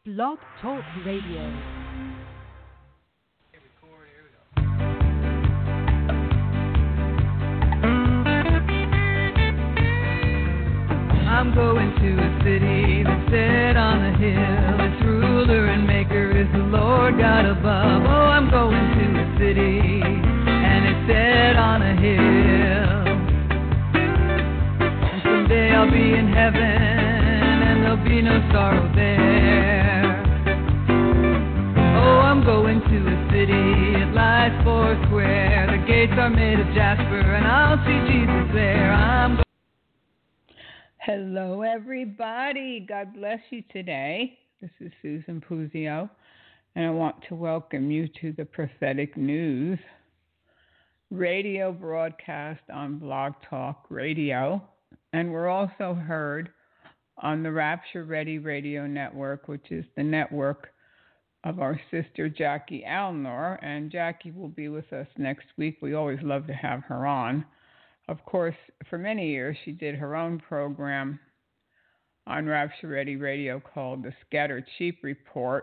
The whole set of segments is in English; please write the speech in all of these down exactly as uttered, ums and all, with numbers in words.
Blog Talk Radio. I'm going to a city that's set on a hill. Its ruler and maker is the Lord God above. Oh, I'm going to a city and it's set on a hill. And someday I'll be in heaven and there'll be no sorrow there. Oh, I'm going to a city, it lies four square. The gates are made of jasper and I'll see Jesus there. I'm go- Hello, everybody. God bless you today. This is Susan Puzio, and I want to welcome you to the Prophetic News radio broadcast on Blog Talk Radio. And we're also heard on the Rapture Ready Radio Network, which is the network of our sister Jackie Alnor. And Jackie will be with us next week. We always love to have her on. Of course, for many years, she did her own program on Rapture Ready Radio called the Scattered Sheep Report.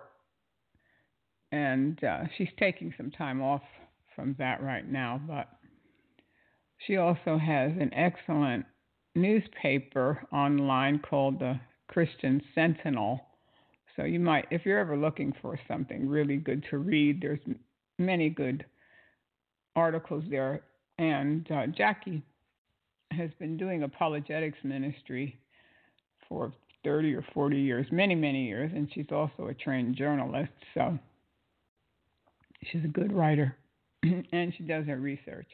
And uh, she's taking some time off from that right now. But she also has an excellent newspaper online called the Christian Sentinel. So you might, if you're ever looking for something really good to read, there's many good articles there. And uh, Jackie has been doing apologetics ministry for thirty or forty years, many, many years, and she's also a trained journalist, so she's a good writer, and she does her research.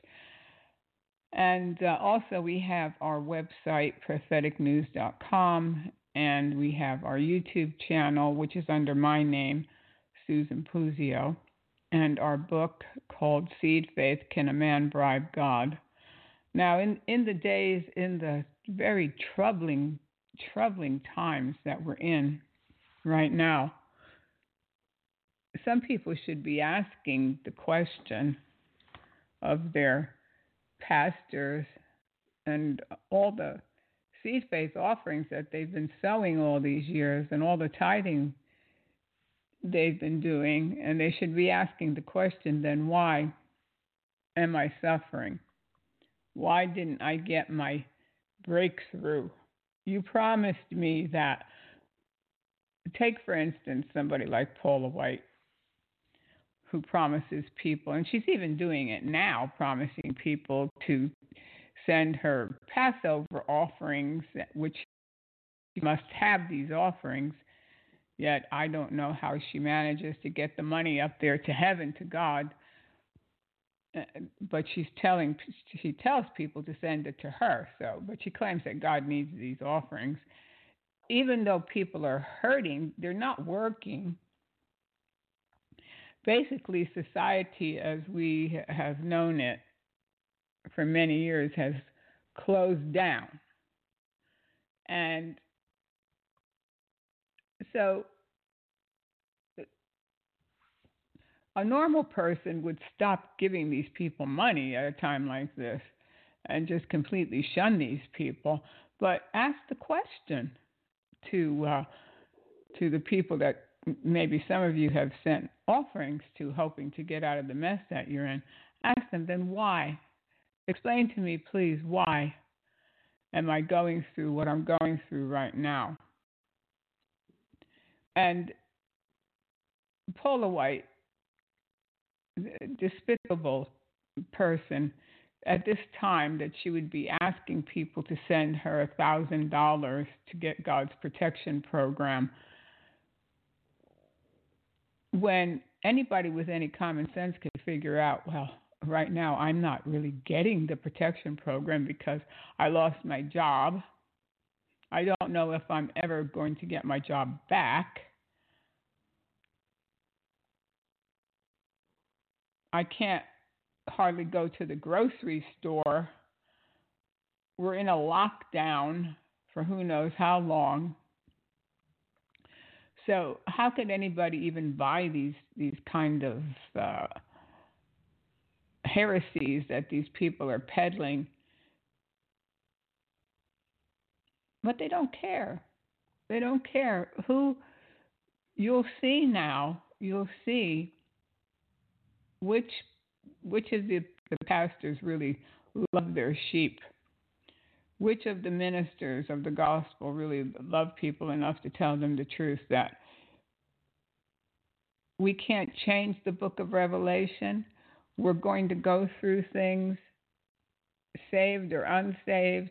And uh, also we have our website, prophetic news dot com, and we have our YouTube channel, which is under my name, Susan Puzio, and our book called Seed Faith, Can a Man Bribe God? Now, in, in the days, in the very troubling, troubling times that we're in right now, some people should be asking the question of their pastors and all the seed faith offerings that they've been sowing all these years and all the tithing they've been doing, and they should be asking the question, then why am I suffering? Why didn't I get my breakthrough? You promised me that. Take, for instance, somebody like Paula White, who promises people, and she's even doing it now, promising people to send her Passover offerings, which she must have these offerings, yet I don't know how she manages to get the money up there to heaven, to God. But she's telling, she tells people to send it to her. So, but she claims that God needs these offerings. Even though people are hurting, they're not working. Basically, society as we have known it for many years has closed down. And so a normal person would stop giving these people money at a time like this and just completely shun these people. But ask the question to uh, to the people that maybe some of you have sent offerings to, hoping to get out of the mess that you're in. Ask them, then why? Explain to me, please, why am I going through what I'm going through right now? And Paula White, despicable person, at this time that she would be asking people to send her a thousand dollars to get God's protection program, when anybody with any common sense could figure out, well, right now I'm not really getting the protection program because I lost my job. I don't know if I'm ever going to get my job back. I can't hardly go to the grocery store. We're in a lockdown for who knows how long. So how could anybody even buy these these kind of uh, heresies that these people are peddling? But they don't care. They don't care who you'll see now, you'll see which which of the, the pastors really love their sheep. Which of the ministers of the gospel really love people enough to tell them the truth that we can't change the book of Revelation. We're going to go through things, saved or unsaved,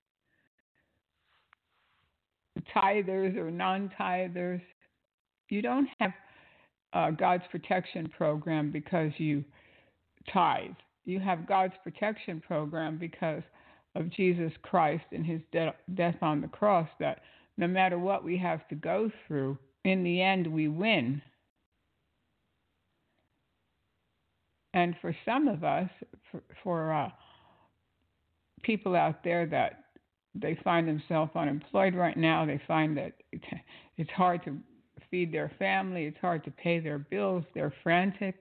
tithers or non-tithers. You don't have uh, God's protection program because you tithe. You have God's protection program because of Jesus Christ and his de- death on the cross, that no matter what we have to go through, in the end we win. And for some of us, for, for uh, people out there that they find themselves unemployed right now, they find that it, it's hard to feed their family, it's hard to pay their bills, they're frantic.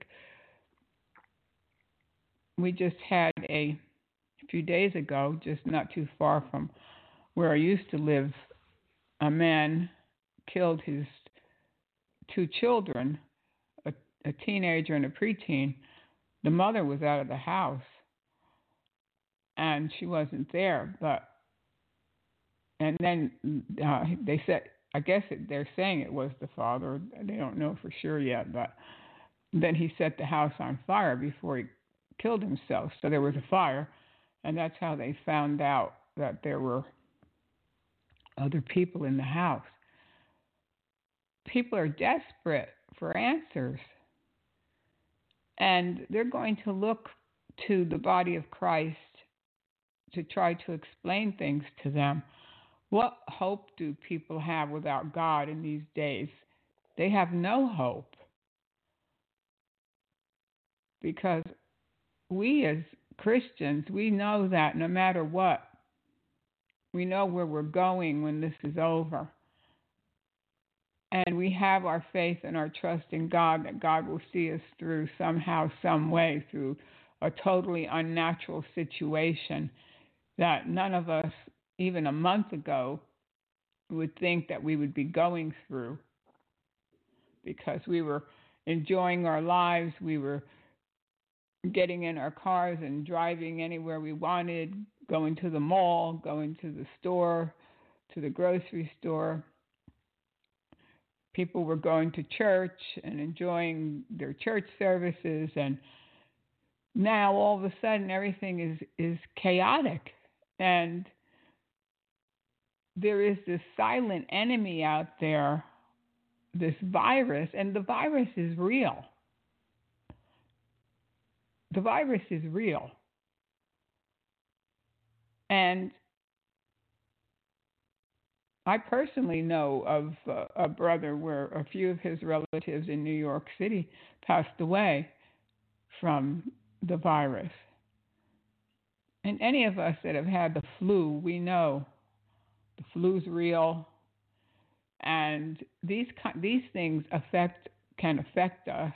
We just had a, a few days ago, just not too far from where I used to live, a man killed his two children, a, a teenager and a preteen. The mother was out of the house, and she wasn't there. But and then uh, they said, I guess it, they're saying it was the father. They don't know for sure yet. But then he set the house on fire before he killed himself. So there was a fire, and that's how they found out that there were other people in the house. People are desperate for answers. And they're going to look to the body of Christ to try to explain things to them. What hope do people have without God in these days? They have no hope. Because we as Christians, we know that no matter what, we know where we're going when this is over. And we have our faith and our trust in God that God will see us through somehow, some way, through a totally unnatural situation that none of us, even a month ago, would think that we would be going through, because we were enjoying our lives, we were getting in our cars and driving anywhere we wanted, going to the mall, going to the store, to the grocery store. People were going to church and enjoying their church services, and now all of a sudden everything is, is chaotic, and there is this silent enemy out there, this virus, and the virus is real. The virus is real. And I personally know of uh, a brother where a few of his relatives in New York City passed away from the virus. And any of us that have had the flu, we know the flu's real, and these these things affect can affect us.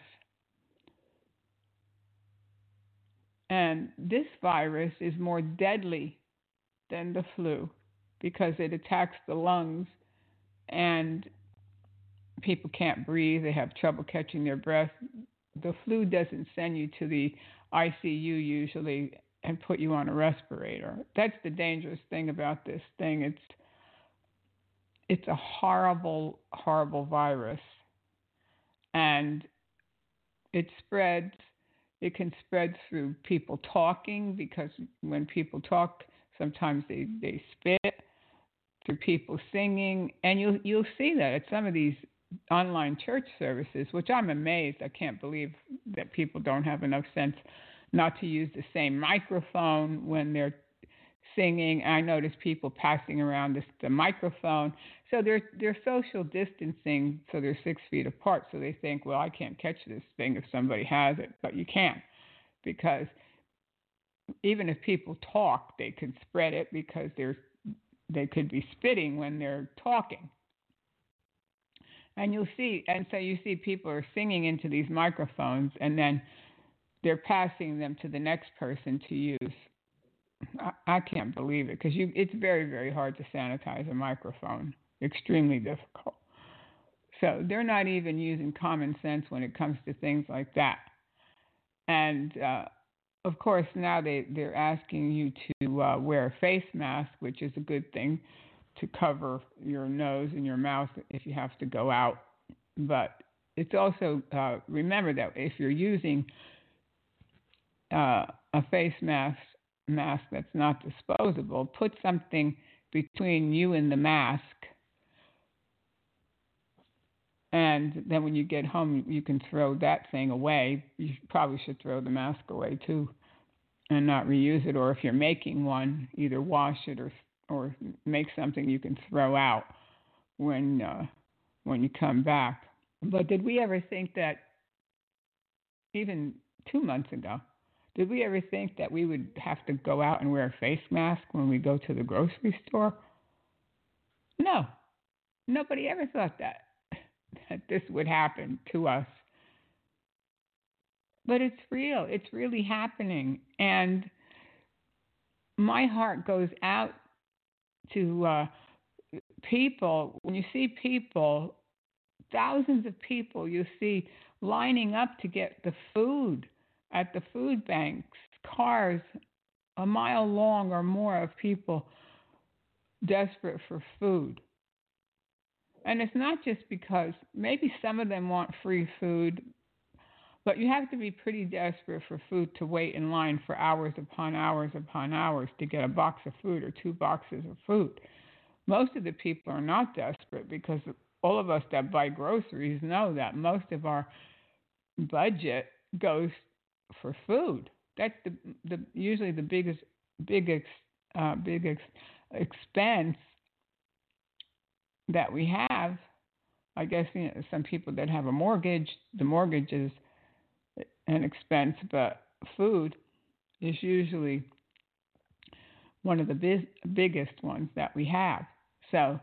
And this virus is more deadly than the flu, because it attacks the lungs and people can't breathe. They have trouble catching their breath. The flu doesn't send you to the I C U usually and put you on a respirator. That's the dangerous thing about this thing. It's it's a horrible, horrible virus. And it spreads. It can spread through people talking, because when people talk, sometimes they, they spit, through people singing, and you'll you'll see that at some of these online church services, which I'm amazed. I can't believe that people don't have enough sense not to use the same microphone when they're singing. I notice people passing around this, the microphone, so they're they're social distancing, so they're six feet apart. So they think, well, I can't catch this thing if somebody has it, but you can, because even if people talk, they can spread it, because they're they could be spitting when they're talking. And you'll see, and so you see people are singing into these microphones, and then they're passing them to the next person to use. I, I can't believe it, because you it's very, very hard to sanitize a microphone. Extremely difficult. So they're not even using common sense when it comes to things like that. And uh, of course, now they, they're asking you to uh, wear a face mask, which is a good thing to cover your nose and your mouth if you have to go out. But it's also, uh, remember that if you're using uh, a face mask, mask that's not disposable, put something between you and the mask. And then when you get home, you can throw that thing away. You probably should throw the mask away too and not reuse it. Or if you're making one, either wash it or or make something you can throw out when uh, when you come back. But did we ever think that, even two months ago, did we ever think that we would have to go out and wear a face mask when we go to the grocery store? No, nobody ever thought that. That this would happen to us. But it's real. It's really happening. And my heart goes out to uh, people. When you see people, thousands of people you see lining up to get the food at the food banks, cars a mile long or more of people desperate for food. And it's not just because maybe some of them want free food, but you have to be pretty desperate for food to wait in line for hours upon hours upon hours to get a box of food or two boxes of food. Most of the people are not desperate because all of us that buy groceries know that most of our budget goes for food. That's the the usually the biggest big ex, uh, big ex, expense that we have. I guess you know, some people that have a mortgage, the mortgage is an expense, but food is usually one of the biz- biggest ones that we have. So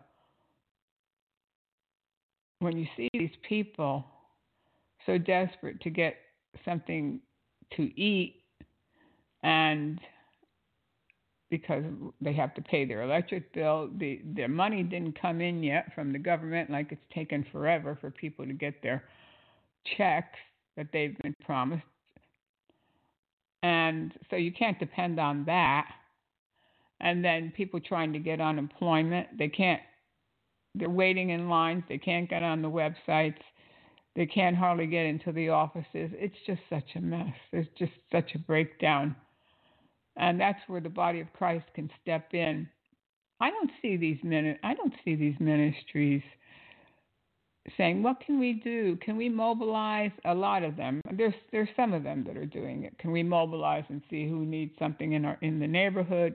when you see these people so desperate to get something to eat, and because they have to pay their electric bill, the, their money didn't come in yet from the government, like it's taken forever for people to get their checks that they've been promised. And so you can't depend on that. And then people trying to get unemployment, they can't, they're waiting in lines, they can't get on the websites, they can't hardly get into the offices. It's just such a mess. There's just such a breakdown. And that's where the body of Christ can step in. I don't see these min- I don't see these ministries saying, "What can we do? Can we mobilize?" A lot of them. There's there's some of them that are doing it. Can we mobilize and see who needs something in our in the neighborhood,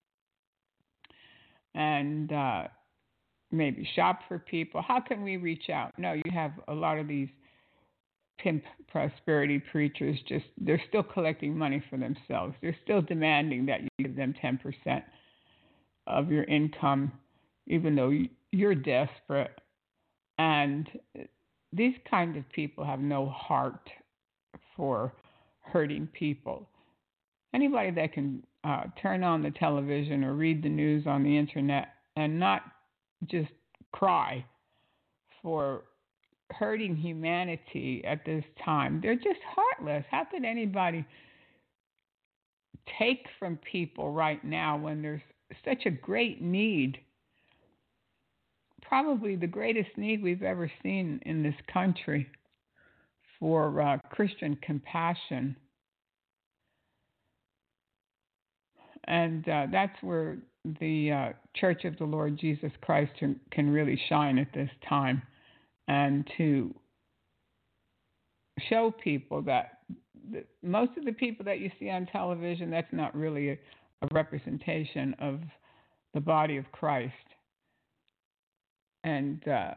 and uh, maybe shop for people? How can we reach out? No, you have a lot of these pimp prosperity preachers. Just they're still collecting money for themselves. They're still demanding that you give them ten percent of your income, even though you're desperate. And these kind of people have no heart for hurting people. Anybody that can uh, turn on the television or read the news on the internet and not just cry for hurting humanity at this time, they're just heartless. How could anybody take from people right now when there's such a great need? Probably the greatest need we've ever seen in this country for uh, Christian compassion. And uh, that's where the uh, Church of the Lord Jesus Christ can, can really shine at this time, and to show people that the, most of the people that you see on television, that's not really a, a representation of the body of Christ. And uh,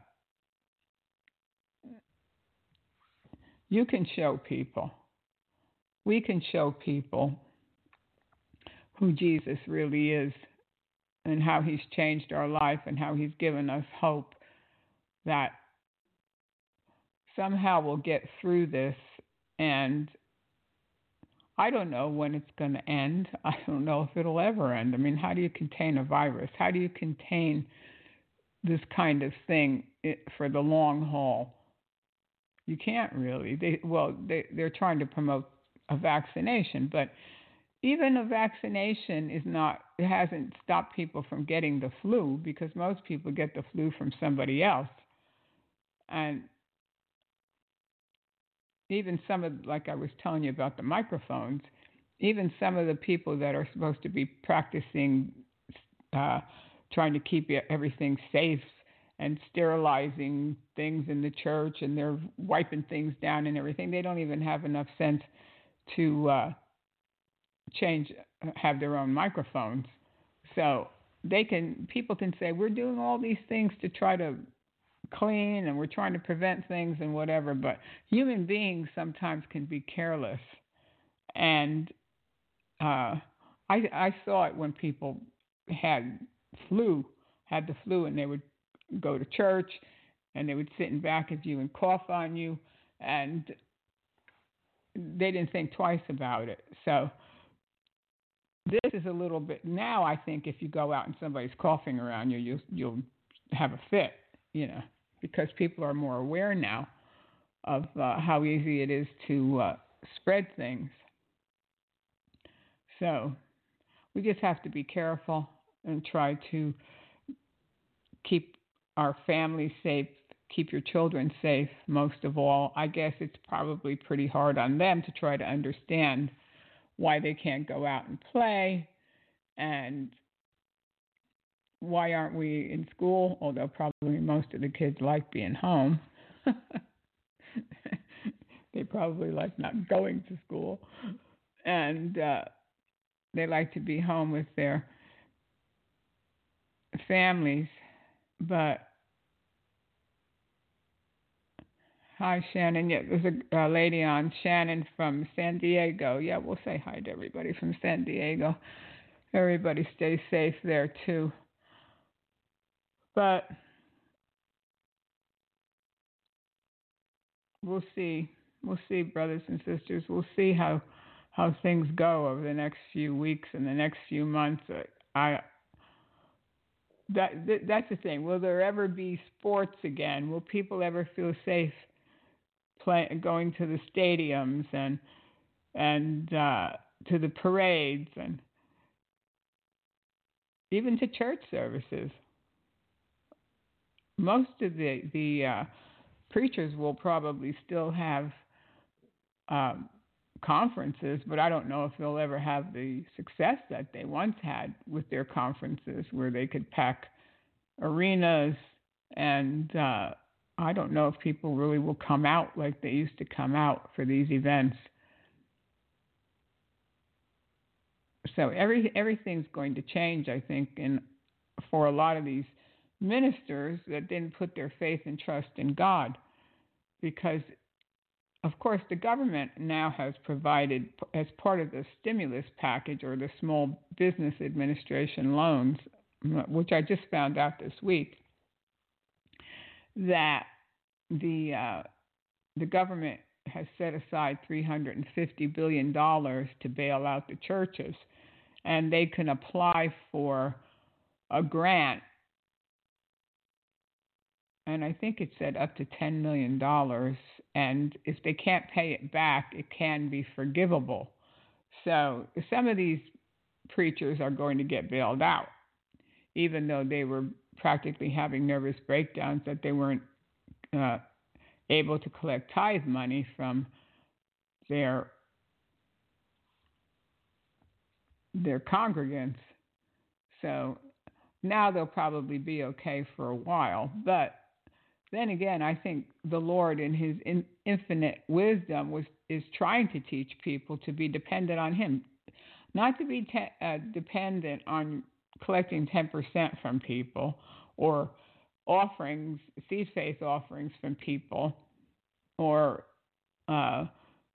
you can show people, we can show people who Jesus really is and how he's changed our life and how he's given us hope that somehow we'll get through this. And I don't know when it's going to end. I don't know if it'll ever end. I mean, how do you contain a virus? How do you contain this kind of thing it, for the long haul. You can't really. They well, they they're trying to promote a vaccination, but even a vaccination is not. It hasn't stopped people from getting the flu because most people get the flu from somebody else, and even some of, like I was telling you about the microphones, even some of the people that are supposed to be practicing, uh, trying to keep everything safe and sterilizing things in the church, and they're wiping things down and everything. They don't even have enough sense to uh, change, have their own microphones. So they can, people can say, we're doing all these things to try to clean and we're trying to prevent things and whatever, but human beings sometimes can be careless. And uh, I, I saw it when people had flu, had the flu, and they would go to church and they would sit in back of you and cough on you, and they didn't think twice about it. So this is a little bit, now I think if you go out and somebody's coughing around you, you'll, you'll have a fit, you know, because people are more aware now of uh, how easy it is to uh, spread things. So we just have to be careful and try to keep our families safe, keep your children safe most of all. I guess it's probably pretty hard on them to try to understand why they can't go out and play and why aren't we in school, although probably most of the kids like being home. They probably like not going to school. And uh, they like to be home with their families. But hi, Shannon. Yeah, there's a, a lady on, Shannon from San Diego. Yeah, we'll say hi to everybody from San Diego. Everybody stay safe there too. But we'll see. We'll see, brothers and sisters. We'll see how how things go over the next few weeks and the next few months. I that, that that's the thing. Will there ever be sports again? Will people ever feel safe play, going to the stadiums and and uh, to the parades and even to church services? Most of the the uh, preachers will probably still have um, conferences, but I don't know if they'll ever have the success that they once had with their conferences, where they could pack arenas, and uh, I don't know if people really will come out like they used to come out for these events. So every everything's going to change, I think, in for a lot of these ministers that didn't put their faith and trust in God, because of course the government now has provided, as part of the stimulus package or the Small Business Administration loans, which I just found out this week, that the uh, the government has set aside three hundred fifty billion dollars to bail out the churches, and they can apply for a grant. And I think it said up to ten million dollars. And if they can't pay it back, it can be forgivable. So some of these preachers are going to get bailed out, even though they were practically having nervous breakdowns that they weren't uh, able to collect tithe money from their their congregants. So now they'll probably be okay for a while. But then again, I think the Lord, in His in, infinite wisdom, was is trying to teach people to be dependent on Him, not to be te- uh, dependent on collecting ten percent from people or offerings, seed faith offerings from people, or uh,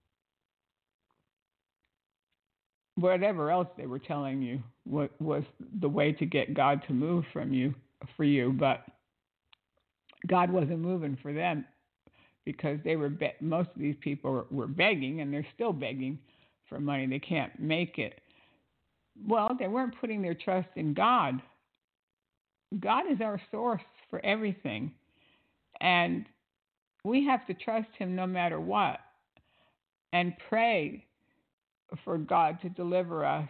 whatever else they were telling you was, was the way to get God to move from you for you. But God wasn't moving for them because they were be- most of these people were, were begging, and they're still begging for money. They can't make it. Well, they weren't putting their trust in God. God is our source for everything. And we have to trust him no matter what and pray for God to deliver us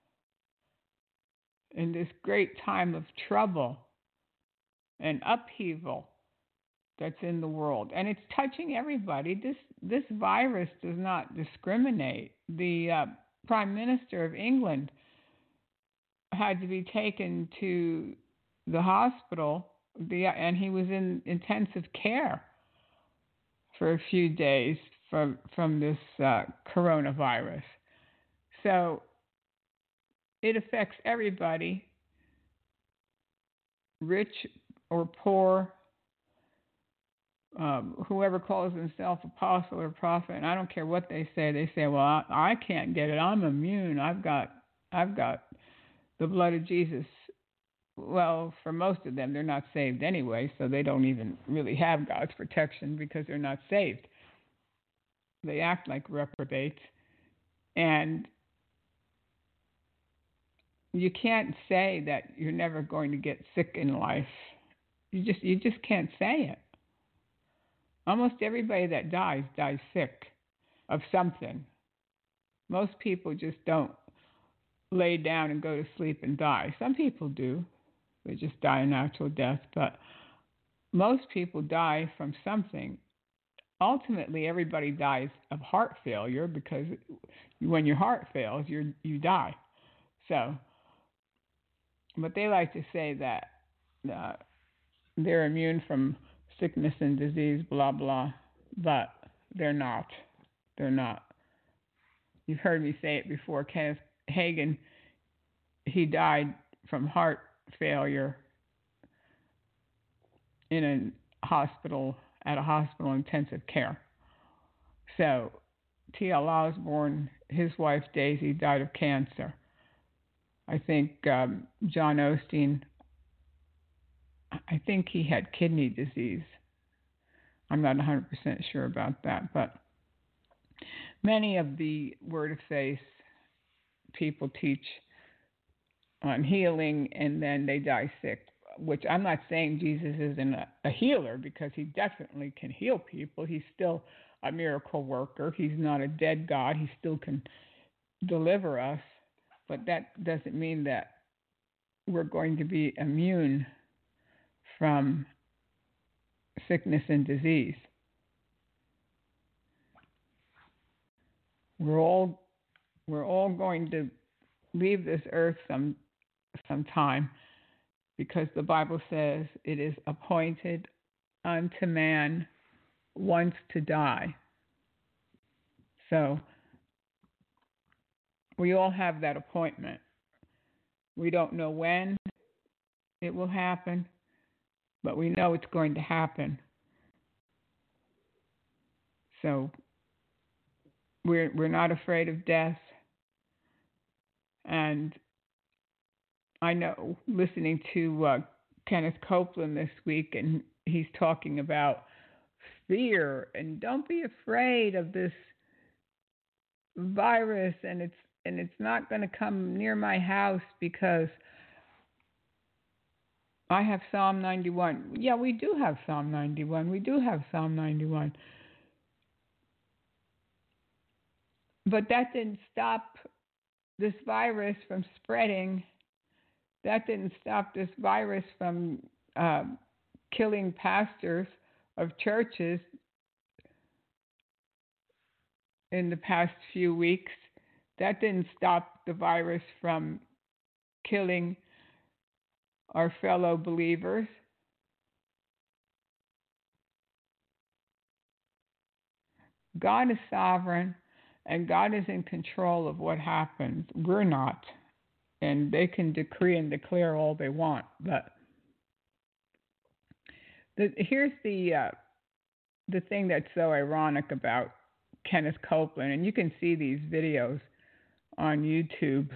in this great time of trouble and upheaval that's in the world. And it's touching everybody. This this virus does not discriminate. The uh, Prime Minister of England had to be taken to the hospital, the, and he was in intensive care for a few days from from this uh, coronavirus. So it affects everybody, rich or poor, um, whoever calls himself apostle or prophet. And I don't care what they say. They say, "Well, I, I can't get it. I'm immune. I've got, I've got the blood of Jesus." Well, for most of them, they're not saved anyway, so they don't even really have God's protection because they're not saved. They act like reprobates, and you can't say that you're never going to get sick in life. You just you just can't say it. Almost everybody that dies dies sick of something. Most people just don't lay down and go to sleep and die. Some people do. They just die a natural death, but most people die from something. Ultimately, everybody dies of heart failure because when your heart fails, you you die. So, but they like to say that uh, they're immune from sickness and disease, blah blah, but they're not. They're not. You've heard me say it before. Kenneth Hagin, he died from heart failure in a hospital, at a hospital intensive care. So T L Osborne, his wife Daisy, died of cancer. I think um, John Osteen, I think he had kidney disease. I'm not one hundred percent sure about that, but many of the Word of Faith people teach on healing and then they die sick, which I'm not saying Jesus isn't a, a healer, because he definitely can heal people. He's still a miracle worker. He's not a dead God. He still can deliver us, but that doesn't mean that we're going to be immune from sickness and disease. We're all we're all going to leave this earth some sometime, because the Bible says it is appointed unto man once to die. So we all have that appointment. We don't know when it will happen, but we know it's going to happen. So we're we're not afraid of death. And I know, listening to uh, Kenneth Copeland this week, and he's talking about fear and don't be afraid of this virus, and it's and it's not going to come near my house because I have Psalm ninety-one. Yeah, we do have Psalm ninety-one. We do have Psalm ninety-one. But that didn't stop this virus from spreading. That didn't stop this virus from uh, killing pastors of churches in the past few weeks. That didn't stop the virus from killing our fellow believers. God is sovereign, and God is in control of what happens. We're not. And they can decree and declare all they want. But the, here's the uh, the thing that's so ironic about Kenneth Copeland, and you can see these videos on YouTube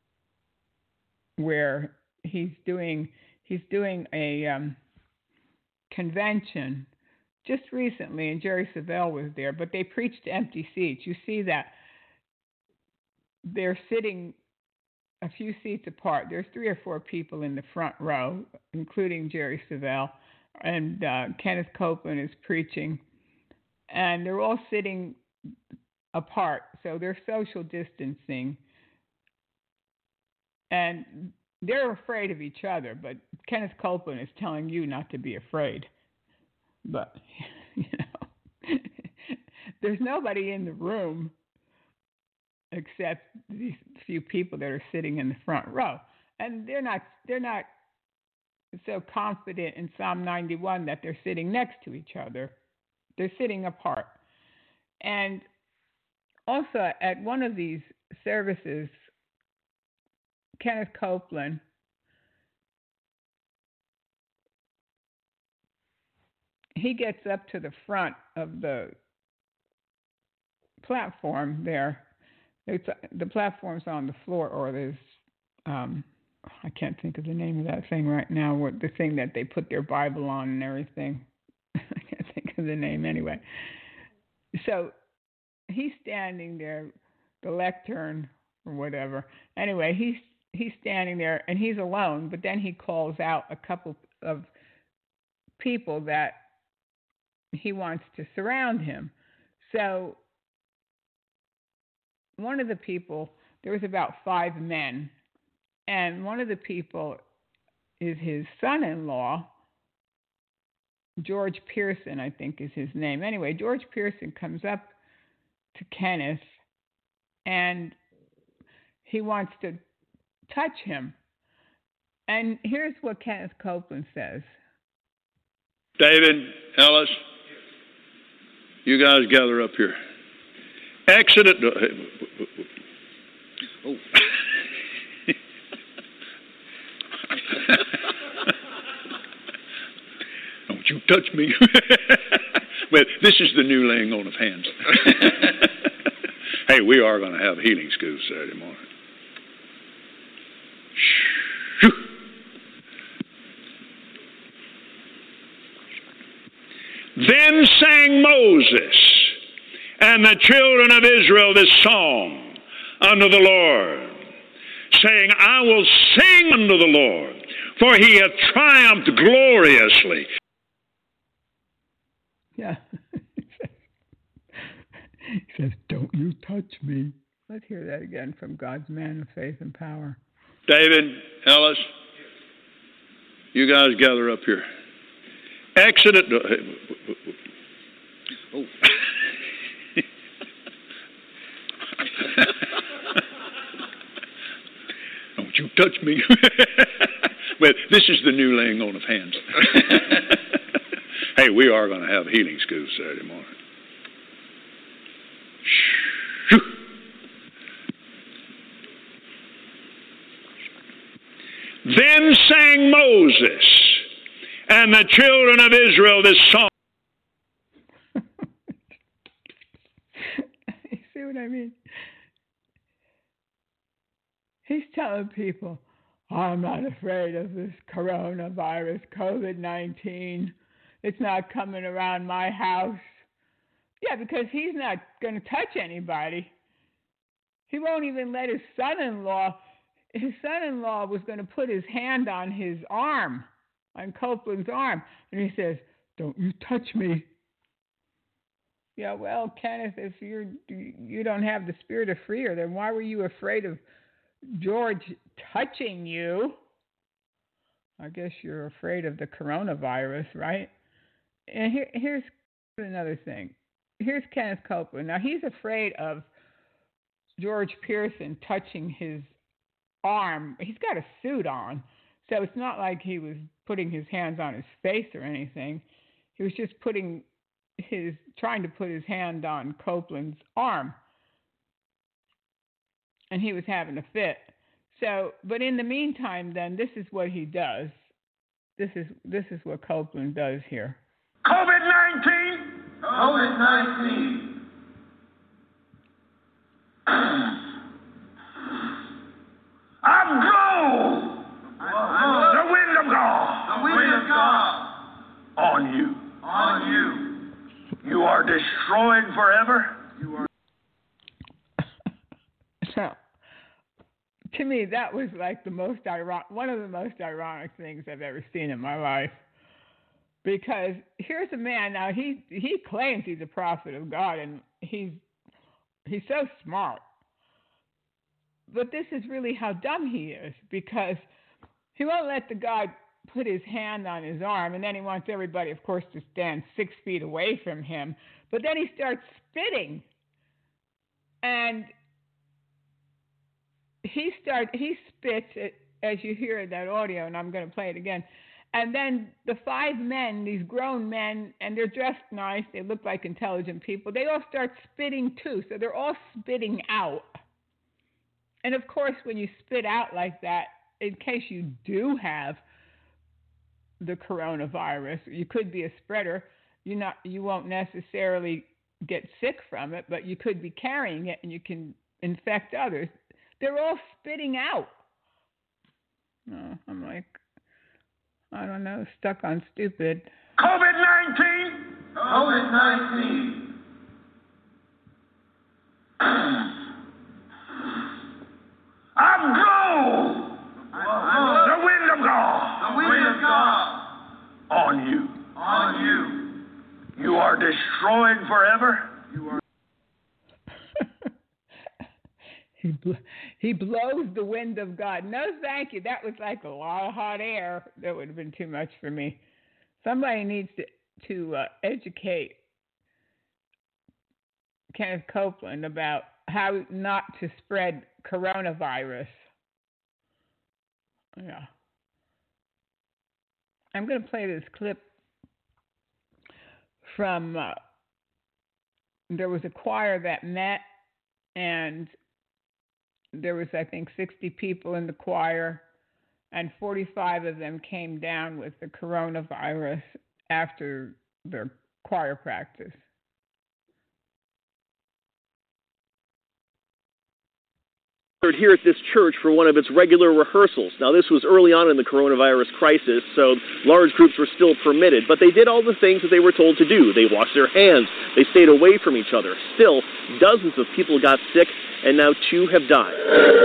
where he's doing he's doing a um, convention just recently, and Jerry Savelle was there, but they preached to empty seats. You see that they're sitting a few seats apart. There's three or four people in the front row, including Jerry Savelle, and uh, Kenneth Copeland is preaching, and they're all sitting apart, so they're social distancing, and they're afraid of each other, but Kenneth Copeland is telling you not to be afraid. But, you know, there's nobody in the room except these few people that are sitting in the front row. And they're not they're not so confident in Psalm ninety-one that they're sitting next to each other. They're sitting apart. And also at one of these services, Kenneth Copeland he gets up to the front of the platform there. It's, the platform's on the floor, or there's, um, I can't think of the name of that thing right now, what the thing that they put their Bible on and everything. I can't think of the name anyway. So he's standing there, the lectern or whatever. Anyway, he's he's standing there and he's alone, but then he calls out a couple of people that he wants to surround him. So one of the people, there was about five men, and one of the people is his son-in-law, George Pearson, I think is his name. Anyway, George Pearson comes up to Kenneth, and he wants to touch him. And here's what Kenneth Copeland says. David, Ellis, you guys gather up here. Exodus. Oh. Don't you touch me. Well, this is the new laying on of hands. Hey, we are going to have healing school Saturday morning. Shoo. Then sang Moses and the children of Israel this song unto the Lord, saying, I will sing unto the Lord, for he hath triumphed gloriously. Yeah. He says, don't you touch me. Let's hear that again from God's man of faith and power. David, Ellis, you guys gather up here. Exodus. Oh. Don't you touch me. Well, this is the new laying on of hands. Hey, we are going to have healing school Saturday morning. Shoo. Then sang Moses and the children of Israel this song. You see what I mean? He's telling people, I'm not afraid of this coronavirus, covid nineteen. It's not coming around my house. Yeah, because he's not going to touch anybody. He won't even let his son-in-law. His son-in-law was going to put his hand on his arm, on Copeland's arm. And he says, don't you touch me. Yeah, well, Kenneth, if you're, you don't have the spirit of fear, then why were you afraid of George touching you? I guess you're afraid of the coronavirus, right? And here, here's another thing. Here's Kenneth Copeland. Now, he's afraid of George Pearson touching his arm. He's got a suit on, so it's not like he was putting his hands on his face or anything. He was just putting his, trying to put his hand on Copeland's arm. And he was having a fit. So, but in the meantime, then, this is what he does. This is this is what Copeland does here. covid nineteen. covid nineteen. I'm blown. The wind of God. The wind of God. On you. On you. You are destroyed forever. You are. So, to me, that was like the most ironic, one of the most ironic things I've ever seen in my life. Because here's a man, now he he claims he's a prophet of God, and he's he's so smart. But this is really how dumb he is, because he won't let the God put his hand on his arm, and then he wants everybody, of course, to stand six feet away from him. But then he starts spitting, and he start he spits it, as you hear in that audio, and I'm going to play it again. And then the five men, these grown men, and they're dressed nice, they look like intelligent people, they all start spitting too. So they're all spitting out. And of course, when you spit out like that, in case you do have the coronavirus, you could be a spreader. You not you won't necessarily get sick from it, but you could be carrying it and you can infect others. They're all spitting out. Oh, I'm like, I don't know, stuck on stupid. COVID nineteen. COVID nineteen. I'm blown. The wind of God. The wind of God. On you. On you. You are destroyed forever. You are. he, bl- he blows the wind of God. No, thank you. That was like a lot of hot air. That would have been too much for me. Somebody needs to, to uh, educate Kenneth Copeland about how not to spread coronavirus. Yeah. I'm going to play this clip from, uh, there was a choir that met, and there was, I think, sixty people in the choir, and forty-five of them came down with the coronavirus after their choir practice. Here at this church for one of its regular rehearsals. Now, this was early on in the coronavirus crisis, so large groups were still permitted, but they did all the things that they were told to do. They washed their hands. They stayed away from each other. Still, dozens of people got sick, and now two have died.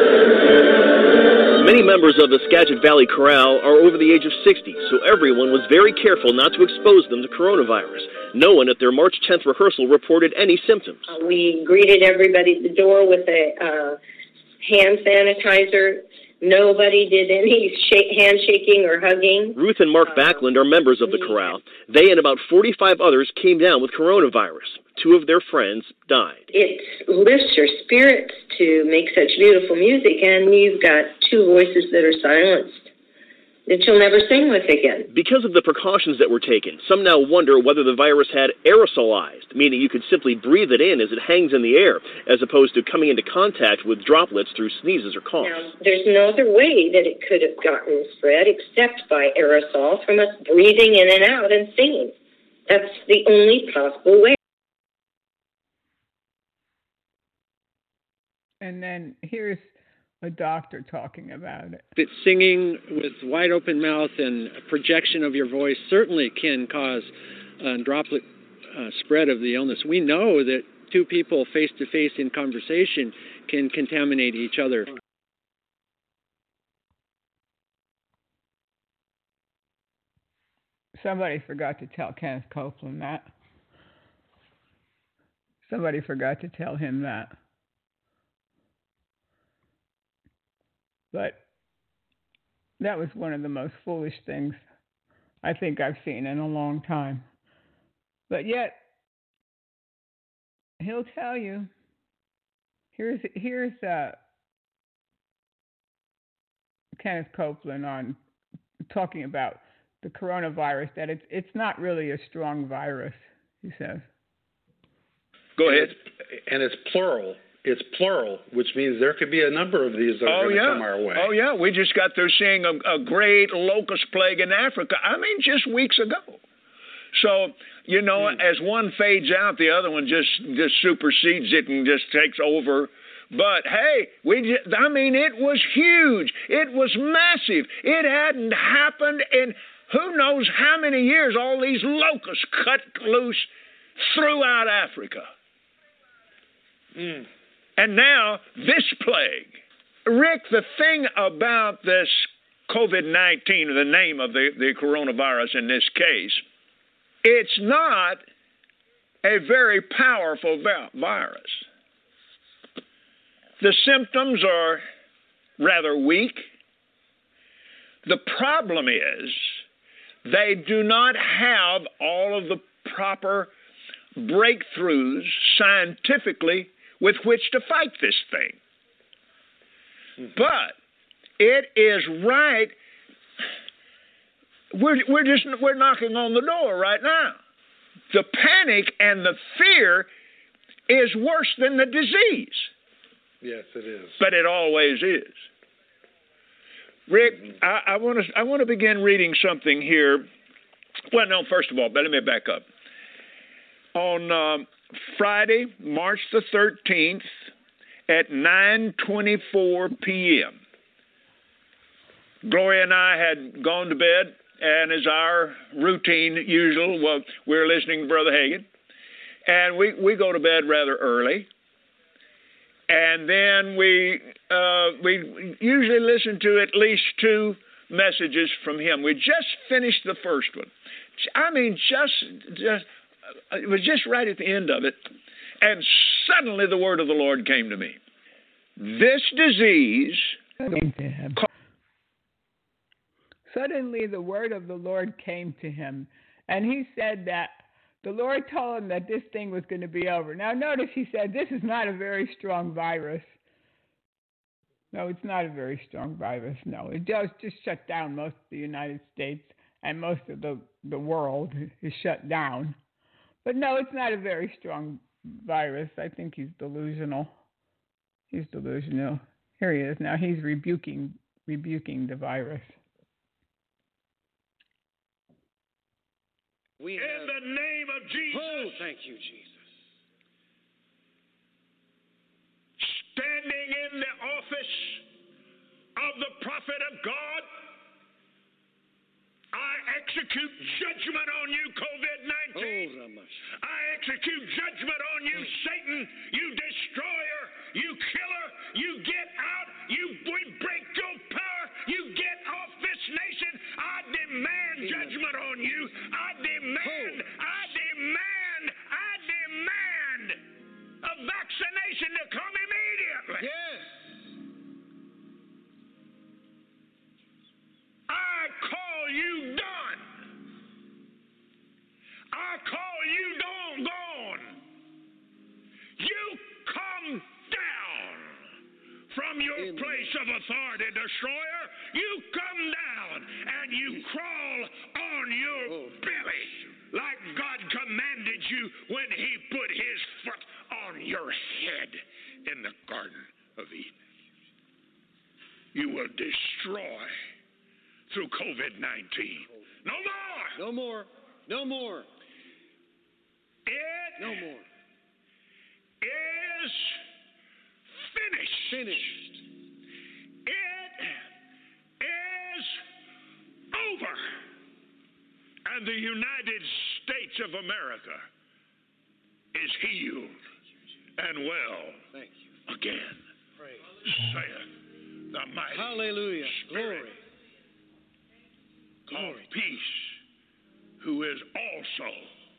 Many members of the Skagit Valley Chorale are over the age of sixty, so everyone was very careful not to expose them to coronavirus. No one at their March tenth rehearsal reported any symptoms. Uh, we greeted everybody at the door with a uh, hand sanitizer. Nobody did any shake, handshaking or hugging. Ruth and Mark Backlund are members of the chorale. They and about forty-five others came down with coronavirus. Two of their friends died. It lifts your spirits to make such beautiful music, and you've got two voices that are silenced that you'll never sing with again. Because of the precautions that were taken, some now wonder whether the virus had aerosolized, meaning you could simply breathe it in as it hangs in the air, as opposed to coming into contact with droplets through sneezes or coughs. Now, there's no other way that it could have gotten spread except by aerosol from us breathing in and out and singing. That's the only possible way. And then here's a doctor talking about it. That singing with wide open mouth and projection of your voice certainly can cause uh, droplet uh, spread of the illness. We know that two people face-to-face in conversation can contaminate each other. Somebody forgot to tell Kenneth Copeland that. Somebody forgot to tell him that. But that was one of the most foolish things I think I've seen in a long time. But yet, he'll tell you. Here's here's uh, Kenneth Copeland on talking about the coronavirus, that it's it's not really a strong virus, he says. Go ahead. And it's, and it's plural. It's plural, which means there could be a number of these that are Oh, going to yeah. come our way. Oh, yeah. We just got through seeing a, a great locust plague in Africa. I mean, just weeks ago. So, you know, mm. as one fades out, the other one just, just supersedes it and just takes over. But, hey, we just, I mean, it was huge. It was massive. It hadn't happened in who knows how many years. All these locusts cut loose throughout Africa. Mm. And now this plague. Rick, the thing about this COVID nineteen, the name of the, the coronavirus in this case, it's not a very powerful virus. The symptoms are rather weak. The problem is they do not have all of the proper breakthroughs scientifically with which to fight this thing. Mm-hmm. But it is right. We're, we're just we're knocking on the door right now. The panic and the fear is worse than the disease. Yes, it is. But it always is. Rick, mm-hmm. I, I want to I want to begin reading something here. Well, no, first of all, but let me back up. On um, Friday, March the thirteenth, at nine twenty-four p.m., Gloria and I had gone to bed, and as our routine usual, well, we were listening to Brother Hagin, and we, we go to bed rather early, and then we uh, we usually listen to at least two messages from him. We just finished the first one. I mean, just just it was just right at the end of it, and suddenly the word of the Lord came to me. This disease came to him. Suddenly the word of the Lord came to him, and he said that the Lord told him that this thing was going to be over. Now notice he said this is not a very strong virus. No, it's not a very strong virus. No, it does just shut down most of the United States, and most of the, the world is shut down. But no, it's not a very strong virus. I think he's delusional. He's delusional. Here he is now. He's rebuking rebuking the virus. We have... In the name of Jesus. Oh, thank you, Jesus. Standing in the office of the prophet of God, I execute judgment on you, COVID nineteen. Oh, I execute judgment on you, Satan, you destroyer, you killer. You get out. You we break your power. You get off this nation. I demand judgment on you. I demand, I demand, I demand a vaccination to come immediately. Yes. I call you done. I call you done, gone. You come down from your Amen. place of authority, destroyer. You come down and you crawl on your Oh. belly like God commanded you when he put his foot on your head in the Garden of Eden. You will destroy through COVID nineteen. No more. No more. No more. It No more. is finished. Finished. It is over. And the United States of America is healed and well Thank you. again, Praise. saith the mighty Hallelujah. Spirit Glory. of peace, who is also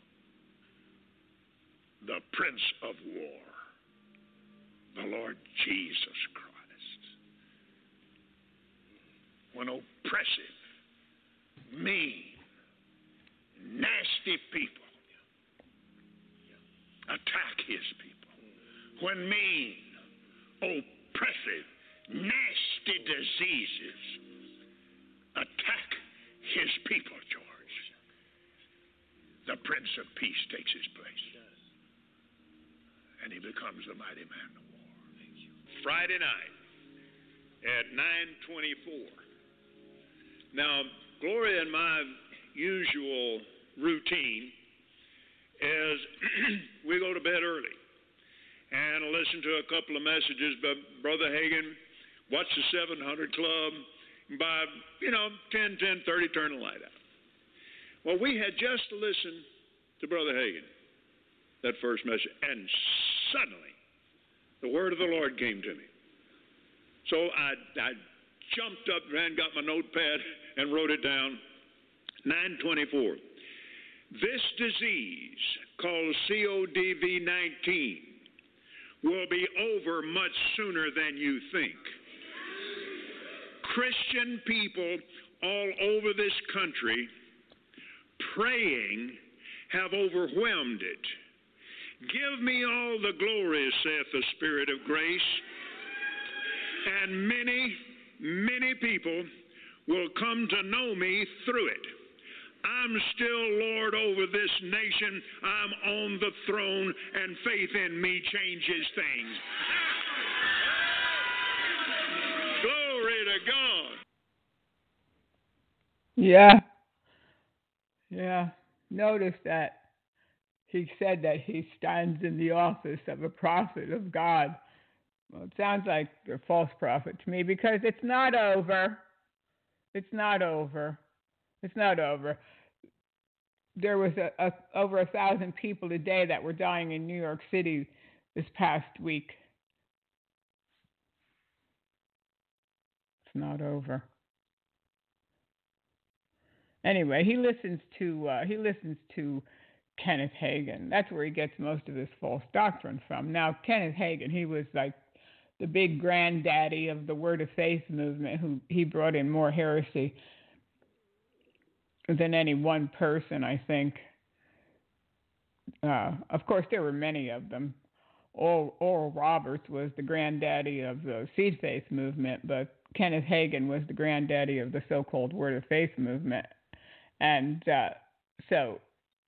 the Prince of War, the Lord Jesus Christ. When oppressive, mean, nasty people attack his people, when mean, oppressive, nasty diseases attack his people, George, the Prince of Peace takes his place. And he becomes the mighty man of war. Friday night at nine twenty-four. Now, Gloria and my usual routine is we go to bed early and listen to a couple of messages by Brother Hagin, watch the seven hundred Club, and by, you know, ten, ten thirty, turn the light out. Well, we had just listened to Brother Hagin, that first message, and suddenly the word of the Lord came to me. So I, I jumped up and got my notepad and wrote it down. nine twenty-four. This disease, called C O D V nineteen, will be over much sooner than you think. Christian people all over this country praying have overwhelmed it. Give me all the glory, saith the Spirit of grace, and many, many people will come to know me through it. I'm still Lord over this nation. I'm on the throne, and faith in me changes things. Glory to God. Yeah. Yeah. Notice that he said that he stands in the office of a prophet of God. Well, it sounds like a false prophet to me because it's not over. It's not over. It's not over. There was a, a, over a thousand people a day that were dying in New York City this past week. It's not over. Anyway, he listens to uh, he listens to Kenneth Hagin. That's where he gets most of his false doctrine from. Now, Kenneth Hagin, he was like the big granddaddy of the Word of Faith movement, who he brought in more heresy than any one person, I think. Uh, of course, there were many of them. Oral, Oral Roberts was the granddaddy of the Seed Faith movement, but Kenneth Hagin was the granddaddy of the so-called Word of Faith movement. And uh, so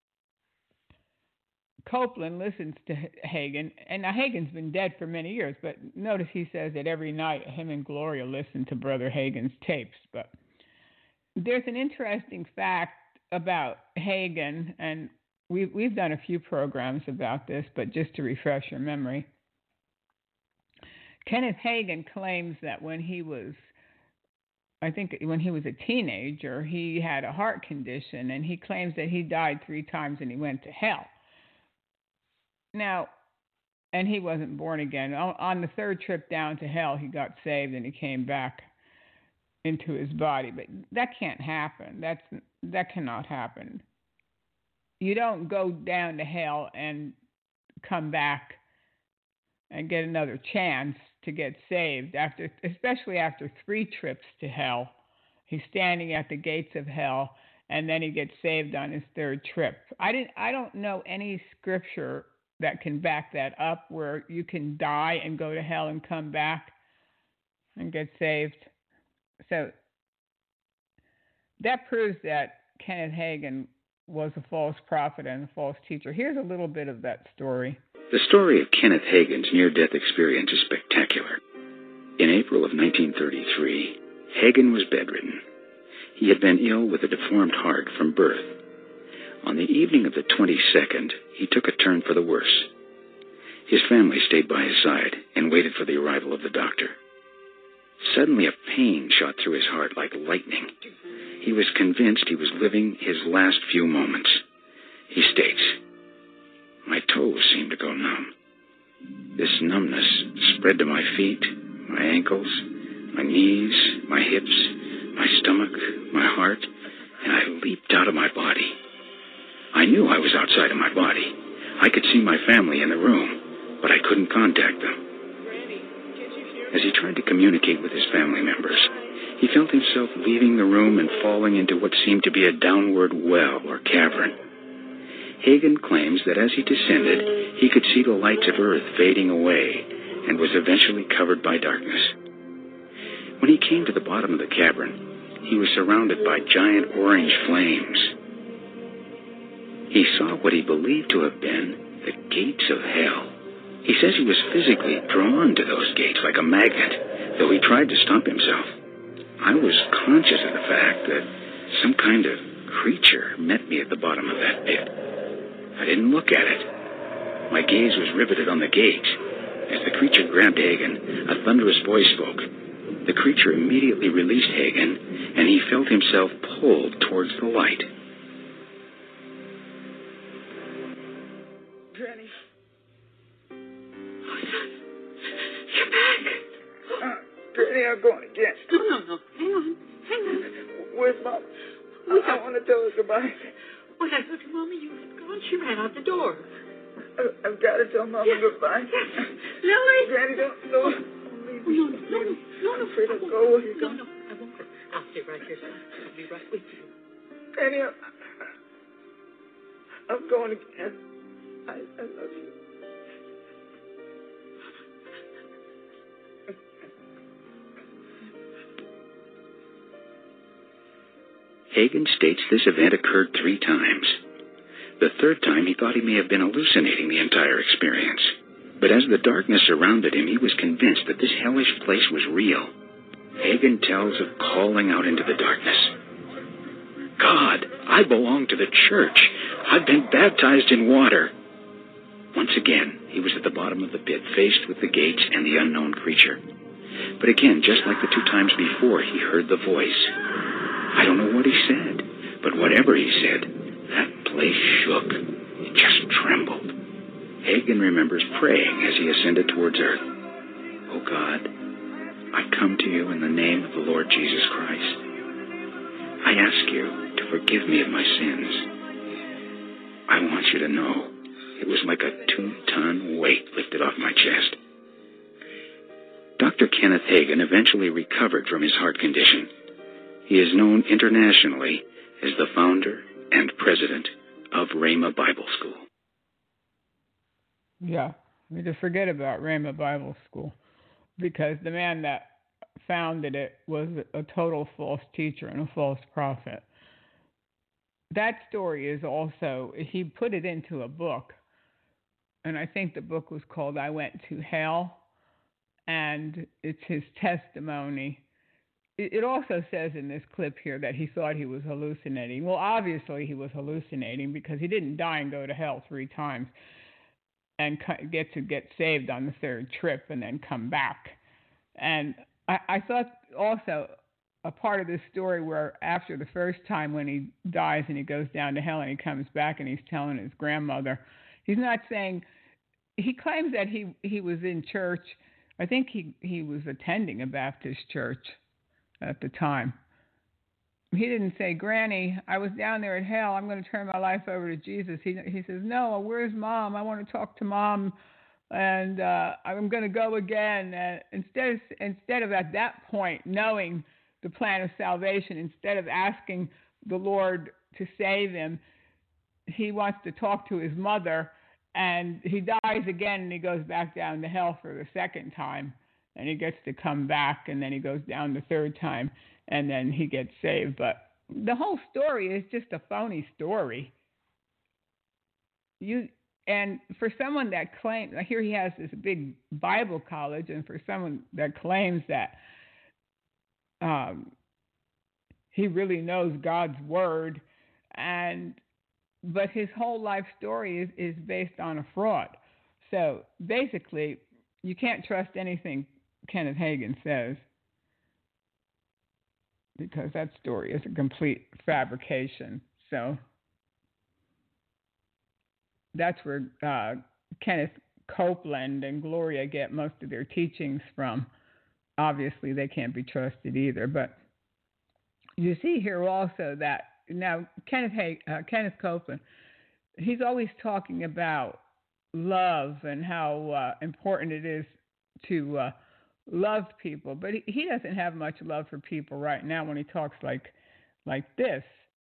Copeland listens to Hagin, and now Hagin's been dead for many years, but notice he says that every night him and Gloria listen to Brother Hagin's tapes. But there's an interesting fact about Hagin, and we've, we've done a few programs about this, but just to refresh your memory, Kenneth Hagin claims that when he was I think when he was a teenager, he had a heart condition, and he claims that he died three times and he went to hell. Now, and he wasn't born again. On the third trip down to hell, he got saved and he came back into his body. But that can't happen. That's that cannot happen. You don't go down to hell and come back and get another chance to get saved, after, especially after three trips to hell. He's standing at the gates of hell, and then he gets saved on his third trip. I didn't. I don't know any scripture that can back that up, where you can die and go to hell and come back and get saved. So that proves that Kenneth Hagin was a false prophet and a false teacher. Here's a little bit of that story. The story of Kenneth Hagin's near-death experience is spectacular. In April of nineteen thirty-three, Hagin was bedridden. He had been ill with a deformed heart from birth. On the evening of the twenty-second, he took a turn for the worse. His family stayed by his side and waited for the arrival of the doctor. Suddenly, a pain shot through his heart like lightning. He was convinced he was living his last few moments. He states, "My toes seemed to go numb. This numbness spread to my feet, my ankles, my knees, my hips, my stomach, my heart, and I leaped out of my body. I knew I was outside of my body. I could see my family in the room, but I couldn't contact them." As he tried to communicate with his family members, he felt himself leaving the room and falling into what seemed to be a downward well or cavern. Hagin claims that as he descended, he could see the lights of Earth fading away and was eventually covered by darkness. When he came to the bottom of the cavern, he was surrounded by giant orange flames. He saw what he believed to have been the gates of hell. He says he was physically drawn to those gates like a magnet, though he tried to stop himself. I was conscious of the fact that some kind of creature met me at the bottom of that pit. I didn't look at it. My gaze was riveted on the gate. As the creature grabbed Hagin, a thunderous voice spoke. The creature immediately released Hagin, and he felt himself pulled towards the light. Granny. Oh, son. You're back. Uh, Granny, I'm going again. No, no, no. Hang on. Hang on. Where's Mom? I, I want to tell her goodbye. When I told your Mommy you had gone, she ran out the door. I, I've got to tell Mama goodbye. Lily! Granny, don't, no. Don't leave me. No, no, no, no, no. I'm afraid I'll go with you. No, no, I won't. I'll stay right here, son. I'll be right with you. Granny, I'm, I'm going again. I, I love you. Hagin states this event occurred three times. The third time, he thought he may have been hallucinating the entire experience. But as the darkness surrounded him, he was convinced that this hellish place was real. Hagin tells of calling out into the darkness. God, I belong to the church. I've been baptized in water. Once again, he was at the bottom of the pit, faced with the gates and the unknown creature. But again, just like the two times before, he heard the voice. I don't know what he said, but whatever he said, that place shook. It just trembled. Hagin remembers praying as he ascended towards earth. Oh God, I come to you in the name of the Lord Jesus Christ. I ask you to forgive me of my sins. I want you to know it was like a two-ton weight lifted off my chest. Doctor Kenneth Hagin eventually recovered from his heart condition. He is known internationally as the founder and president of Rhema Bible School. Yeah, we just forget about Rhema Bible School because the man that founded it was a total false teacher and a false prophet. That story is also, he put it into a book, and I think the book was called I Went to Hell, and it's his testimony. It also says in this clip here that he thought he was hallucinating. Well, obviously he was hallucinating because he didn't die and go to hell three times and get to get saved on the third trip and then come back. And I, I thought also a part of this story where after the first time when he dies and he goes down to hell and he comes back and he's telling his grandmother, he's not saying, he claims that he, he was in church. I think he, he was attending a Baptist church at the time. He didn't say, Granny, I was down there at hell. I'm going to turn my life over to Jesus. He he says, no, where's Mom? I want to talk to Mom, and uh, I'm going to go again. Uh, instead, of, instead of at that point knowing the plan of salvation, instead of asking the Lord to save him, he wants to talk to his mother, and he dies again, and he goes back down to hell for the second time. And he gets to come back, and then he goes down the third time, and then he gets saved. But the whole story is just a phony story. You and for someone that claims, here he has this big Bible college, and for someone that claims that um, he really knows God's word, and but his whole life story is, is based on a fraud. So basically, you can't trust anything Kenneth Hagin says, because that story is a complete fabrication. So that's where uh, Kenneth Copeland and Gloria get most of their teachings from. Obviously, they can't be trusted either. But you see here also that now Kenneth Hag- uh, Kenneth Copeland, he's always talking about love and how uh, important it is to uh, love people, but he, he doesn't have much love for people right now when he talks like like this.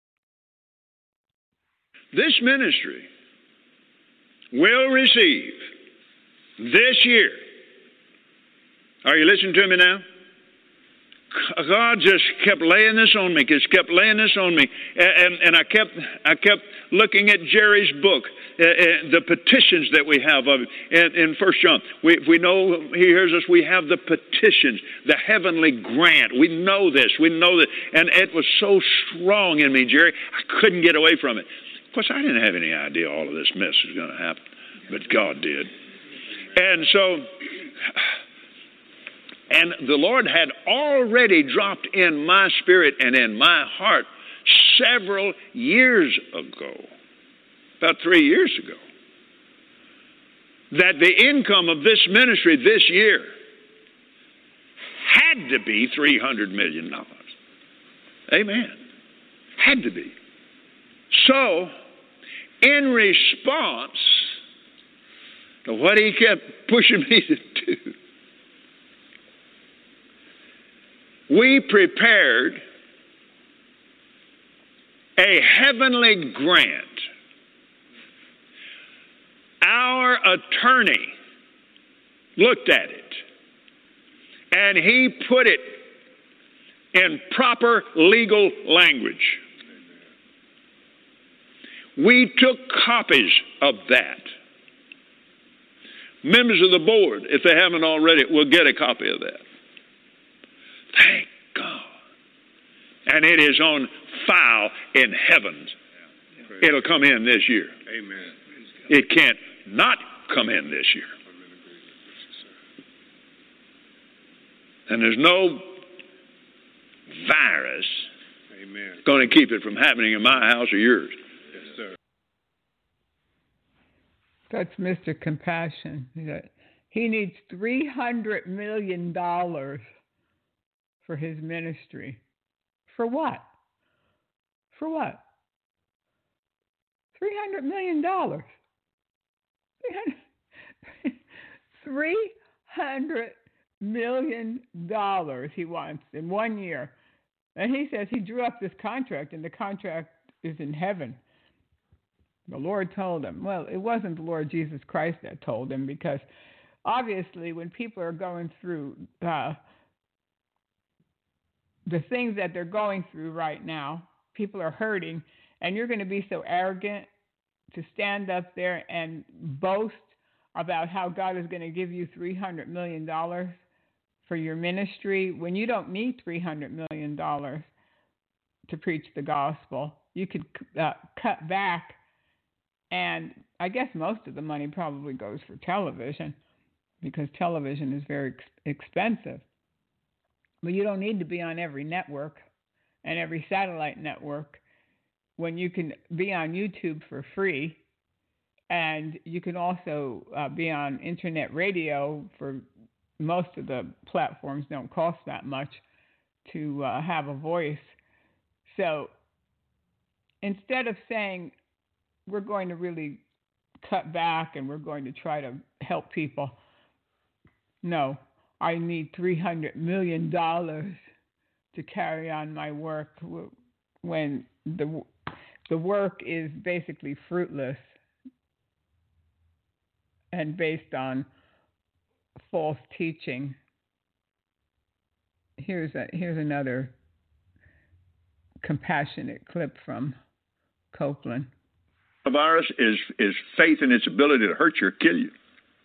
This ministry will receive this year. Are you listening to me now? God just kept laying this on me, just kept laying this on me, and, and, and I kept I kept looking at Jerry's book, uh, uh, the petitions that we have of him in, in First John. We we know he hears us. We have the petitions, the heavenly grant. We know this. We know that, and it was so strong in me, Jerry. I couldn't get away from it. Of course, I didn't have any idea all of this mess was going to happen, but God did, and so. And the Lord had already dropped in my spirit and in my heart several years ago, about three years ago, that the income of this ministry this year had to be three hundred million dollars. Amen. Had to be. So, in response to what he kept pushing me to do, we prepared a heavenly grant. Our attorney looked at it, and he put it in proper legal language. We took copies of that. Members of the board, if they haven't already, will get a copy of that. Thank God. And it is on file in heaven. It'll come in this year. Amen. It can't not come in this year. And there's no virus Amen. going to keep it from happening in my house or yours. Yes, sir. That's Mister Compassion. He needs three hundred million dollars for his ministry. For what? For what? three hundred million dollars. three hundred million dollars he wants in one year. And he says he drew up this contract, and the contract is in heaven. The Lord told him. Well, it wasn't the Lord Jesus Christ that told him, because obviously when people are going through uh, the things that they're going through right now, people are hurting, and you're going to be so arrogant to stand up there and boast about how God is going to give you three hundred million dollars for your ministry when you don't need three hundred million dollars to preach the gospel. You could uh, cut back, and I guess most of the money probably goes for television, because television is very ex- expensive. But you don't need to be on every network and every satellite network when you can be on YouTube for free, and you can also uh, be on internet radio. For most of the platforms don't cost that much to uh, have a voice. So instead of saying we're going to really cut back and we're going to try to help people, no, I need three hundred million dollars to carry on my work, when the the work is basically fruitless and based on false teaching. Here's a here's another compassionate clip from Copeland. The virus is is faith in its ability to hurt you or kill you.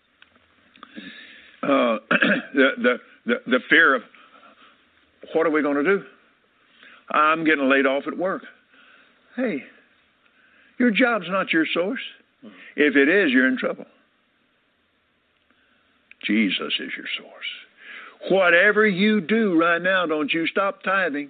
Uh, the, the the the fear of what are we going to do? I'm getting laid off at work. Hey, your job's not your source. If it is, you're in trouble. Jesus is your source. Whatever you do right now, don't you stop tithing.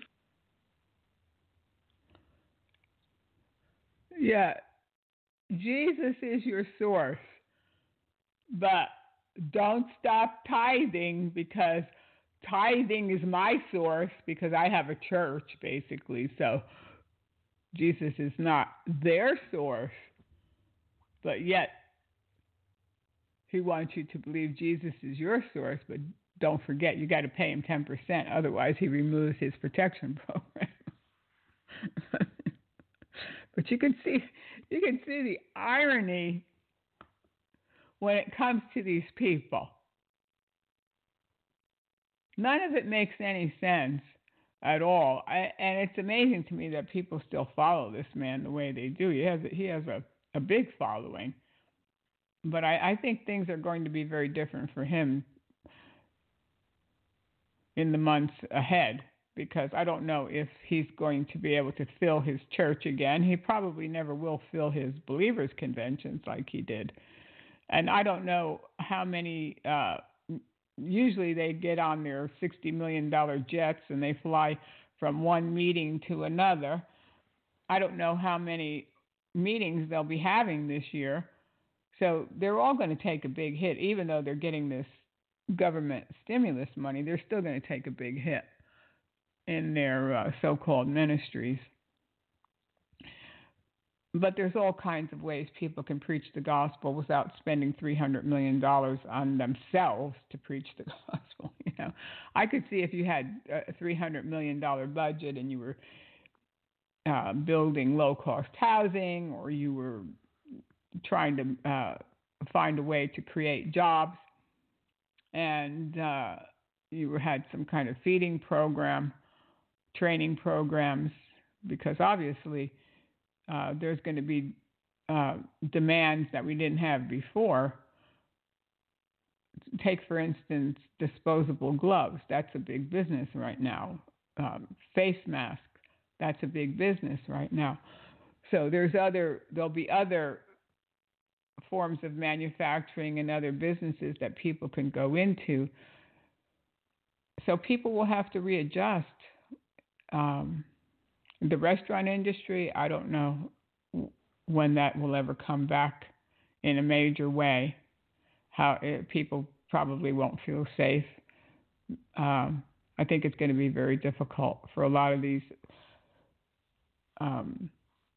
Yeah, Jesus is your source, but don't stop tithing, because tithing is my source, because I have a church, basically. So Jesus is not their source, but yet he wants you to believe Jesus is your source. But don't forget, you got to pay him ten percent. Otherwise, he removes his protection program. But you can see, you can see the irony when it comes to these people. None of it makes any sense at all. I, and it's amazing to me that people still follow this man the way they do. He has, he has a, a big following. But I, I think things are going to be very different for him in the months ahead, because I don't know if he's going to be able to fill his church again. He probably never will fill his believers' conventions like he did. And I don't know how many, uh, usually they get on their sixty million dollars jets and they fly from one meeting to another. I don't know how many meetings they'll be having this year. So they're all going to take a big hit. Even though they're getting this government stimulus money, they're still going to take a big hit in their uh, so-called ministries. but there's all kinds of ways people can preach the gospel without spending three hundred million dollars on themselves to preach the gospel. You know, I could see if you had a three hundred million dollars budget and you were uh, building low-cost housing, or you were trying to uh, find a way to create jobs, and uh, you had some kind of feeding program, training programs, because obviously uh, there's going to be uh, demands that we didn't have before. Take, for instance, disposable gloves. That's a big business right now. Um, face masks. That's a big business right now. So there's other. There'll be other forms of manufacturing and other businesses that people can go into. So people will have to readjust. Um, the restaurant industry, I don't know when that will ever come back in a major way. How it, people probably won't feel safe. Um, I think it's going to be very difficult for a lot of these, um,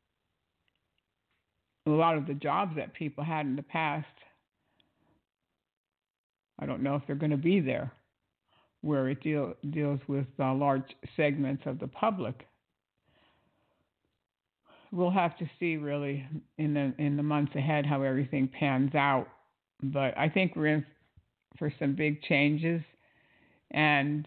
a lot of the jobs that people had in the past. I don't know if they're going to be there, where it deal, deals with uh, large segments of the public. We'll have to see really in the in the months ahead how everything pans out. But I think we're in for some big changes, and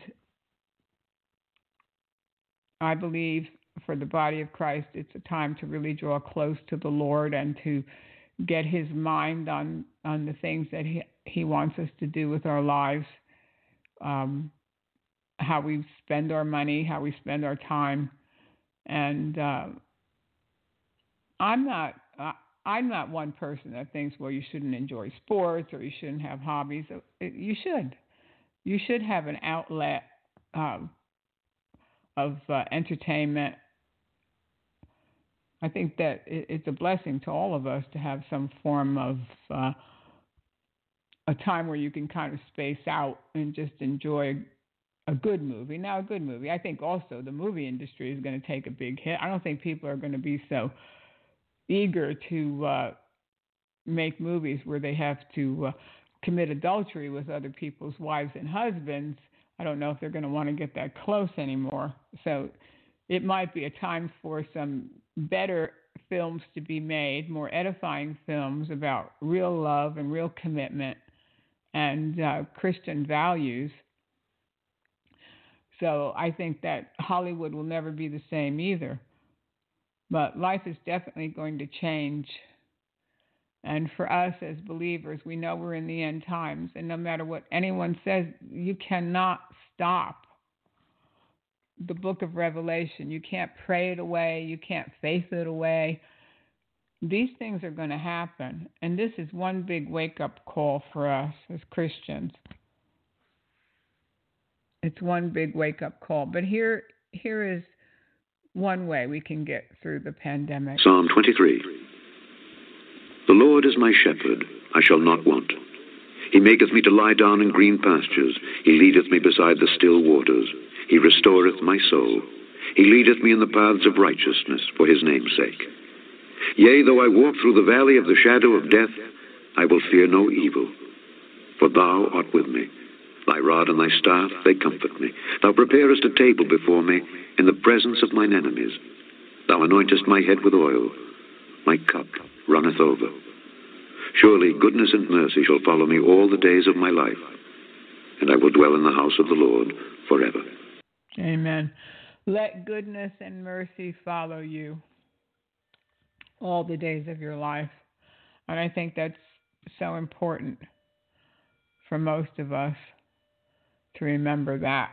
I believe for the body of Christ, it's a time to really draw close to the Lord and to get His mind on, on the things that He He wants us to do with our lives, um, how we spend our money, how we spend our time, and uh, I'm not. Uh, I'm not one person that thinks, well, you shouldn't enjoy sports or you shouldn't have hobbies. You should. You should have an outlet um, of uh, entertainment. I think that it's a blessing to all of us to have some form of uh, a time where you can kind of space out and just enjoy a good movie. Now, a good movie. I think also the movie industry is going to take a big hit. I don't think people are going to be so eager to uh, make movies where they have to uh, commit adultery with other people's wives and husbands. I don't know if they're going to want to get that close anymore. So it might be a time for some better films to be made, more edifying films about real love and real commitment and uh, Christian values. So I think that Hollywood will never be the same either. But life is definitely going to change. And for us as believers, we know we're in the end times. And no matter what anyone says, you cannot stop the book of Revelation. You can't pray it away. You can't faith it away. These things are going to happen. And this is one big wake-up call for us as Christians. It's one big wake-up call. But here, here is one way we can get through the pandemic. Psalm twenty-three. The Lord is my shepherd, I shall not want. He maketh me to lie down in green pastures. He leadeth me beside the still waters. He restoreth my soul. He leadeth me in the paths of righteousness for his name's sake. Yea, though I walk through the valley of the shadow of death, I will fear no evil, for thou art with me. Thy rod and thy staff, they comfort me. Thou preparest a table before me in the presence of mine enemies. Thou anointest my head with oil. My cup runneth over. Surely goodness and mercy shall follow me all the days of my life, and I will dwell in the house of the Lord forever. Amen. Let goodness and mercy follow you all the days of your life. And I think that's so important for most of us to remember that.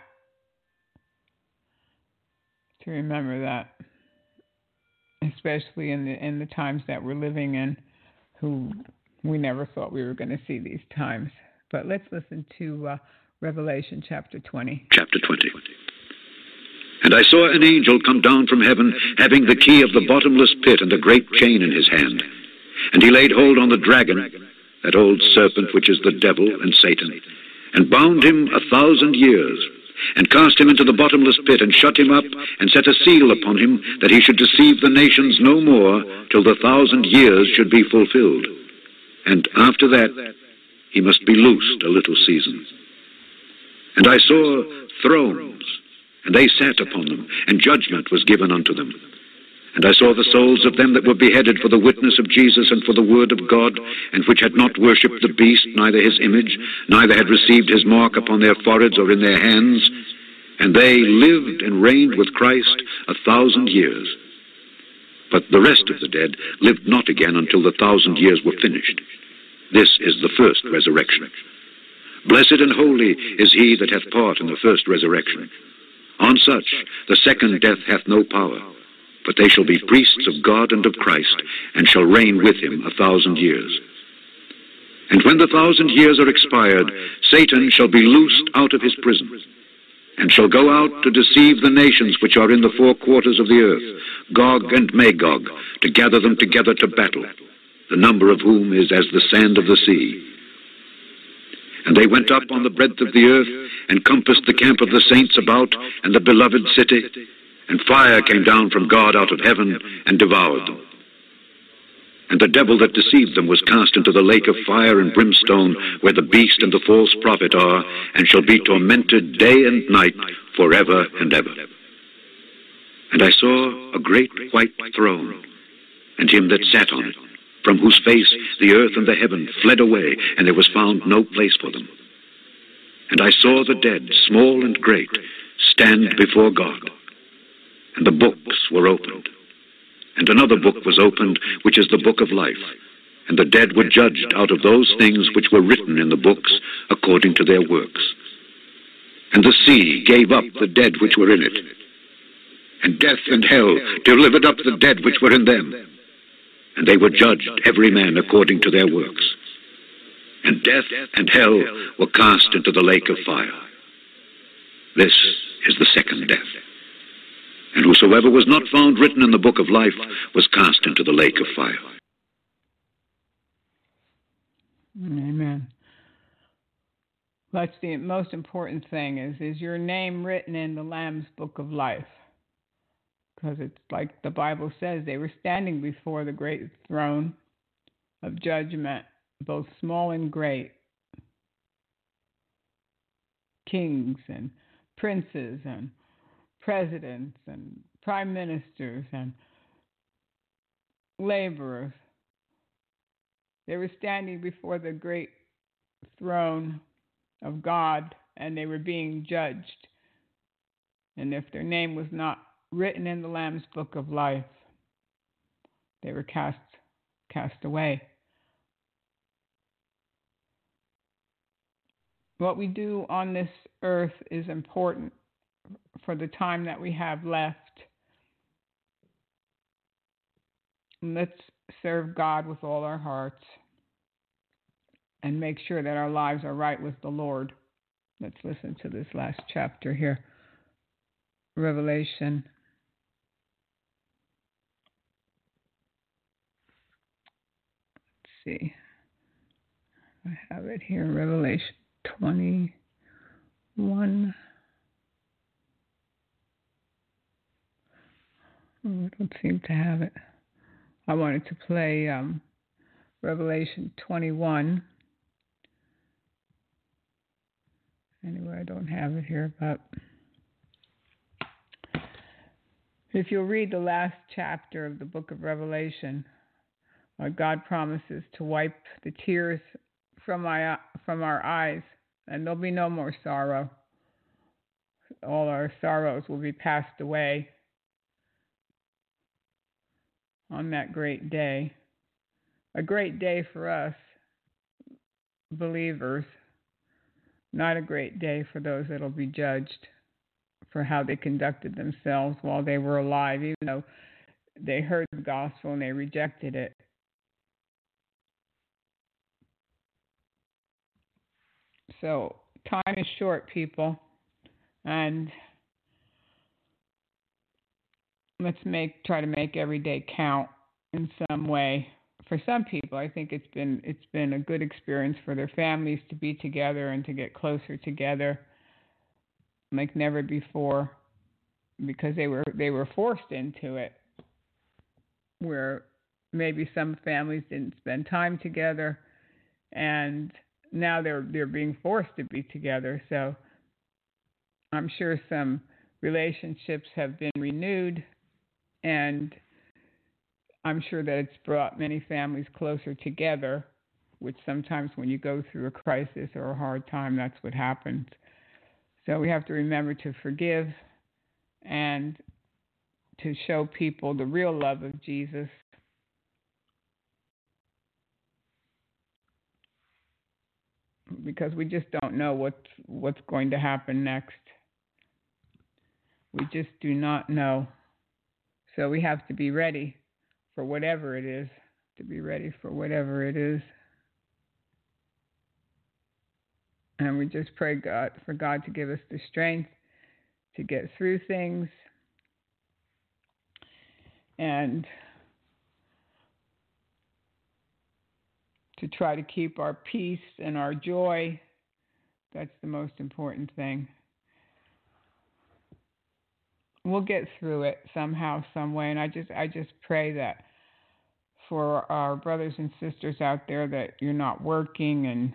To remember that. Especially in the in the times that we're living in, who we never thought we were going to see these times. But let's listen to uh, Revelation chapter twenty. Chapter twenty. And I saw an angel come down from heaven, having the key of the bottomless pit and a great chain in his hand. And he laid hold on the dragon, that old serpent which is the devil and Satan, and bound him a thousand years, and cast him into the bottomless pit, and shut him up, and set a seal upon him, that he should deceive the nations no more, till the thousand years should be fulfilled. And after that he must be loosed a little season. And I saw thrones, and they sat upon them, and judgment was given unto them. And I saw the souls of them that were beheaded for the witness of Jesus and for the word of God, and which had not worshipped the beast, neither his image, neither had received his mark upon their foreheads or in their hands. And they lived and reigned with Christ a thousand years. But the rest of the dead lived not again until the thousand years were finished. This is the first resurrection. Blessed and holy is he that hath part in the first resurrection. On such the second death hath no power, but they shall be priests of God and of Christ, and shall reign with him a thousand years. And when the thousand years are expired, Satan shall be loosed out of his prison, and shall go out to deceive the nations which are in the four quarters of the earth, Gog and Magog, to gather them together to battle, the number of whom is as the sand of the sea. And they went up on the breadth of the earth, and compassed the camp of the saints about, and the beloved city, and fire came down from God out of heaven, and devoured them. And the devil that deceived them was cast into the lake of fire and brimstone, where the beast and the false prophet are, and shall be tormented day and night forever and ever. And I saw a great white throne, and him that sat on it, from whose face the earth and the heaven fled away, and there was found no place for them. And I saw the dead, small and great, stand before God. And the books were opened. And another book was opened, which is the book of life. And the dead were judged out of those things which were written in the books, according to their works. And the sea gave up the dead which were in it. And death and hell delivered up the dead which were in them. And they were judged, every man according to their works. And death and hell were cast into the lake of fire. This is the second death. And whosoever was not found written in the book of life was cast into the lake of fire. Amen. That's the most important thing, is, is your name written in the Lamb's book of life? Because it's like the Bible says, they were standing before the great throne of judgment, both small and great, kings and princes and presidents and prime ministers and laborers. They were standing before the great throne of God, and they were being judged. And if their name was not written in the Lamb's book of life, they were cast cast away. What we do on this earth is important for the time that we have left. Let's serve God with all our hearts and make sure that our lives are right with the Lord. Let's listen to this last chapter here. Revelation. Let's see. I have it here, Revelation twenty-one. Oh, I don't seem to have it. I wanted to play um, Revelation twenty-one. Anyway, I don't have it here, but if you'll read the last chapter of the book of Revelation, uh, God promises to wipe the tears from my from our eyes, and there'll be no more sorrow. All our sorrows will be passed away on that great day. A great day for us, believers. Not a great day for those that will be judged for how they conducted themselves while they were alive, even though they heard the gospel and they rejected it. So time is short, people, and let's make try to make every day count in some way. For some people, I think it's been it's been a good experience for their families to be together and to get closer together. like never before, because they were they were forced into it, where maybe some families didn't spend time together, and now they're they're being forced to be together. So I'm sure some relationships have been renewed, and I'm sure that it's brought many families closer together, which sometimes when you go through a crisis or a hard time, that's what happens. So we have to remember to forgive and to show people the real love of Jesus. Because we just don't know what's, what's going to happen next. We just do not know. So we have to be ready for whatever it is, to be ready for whatever it is. And we just pray God for God to give us the strength to get through things and to try to keep our peace and our joy. That's the most important thing. We'll get through it somehow, some way, and I just I just pray that for our brothers and sisters out there that you're not working and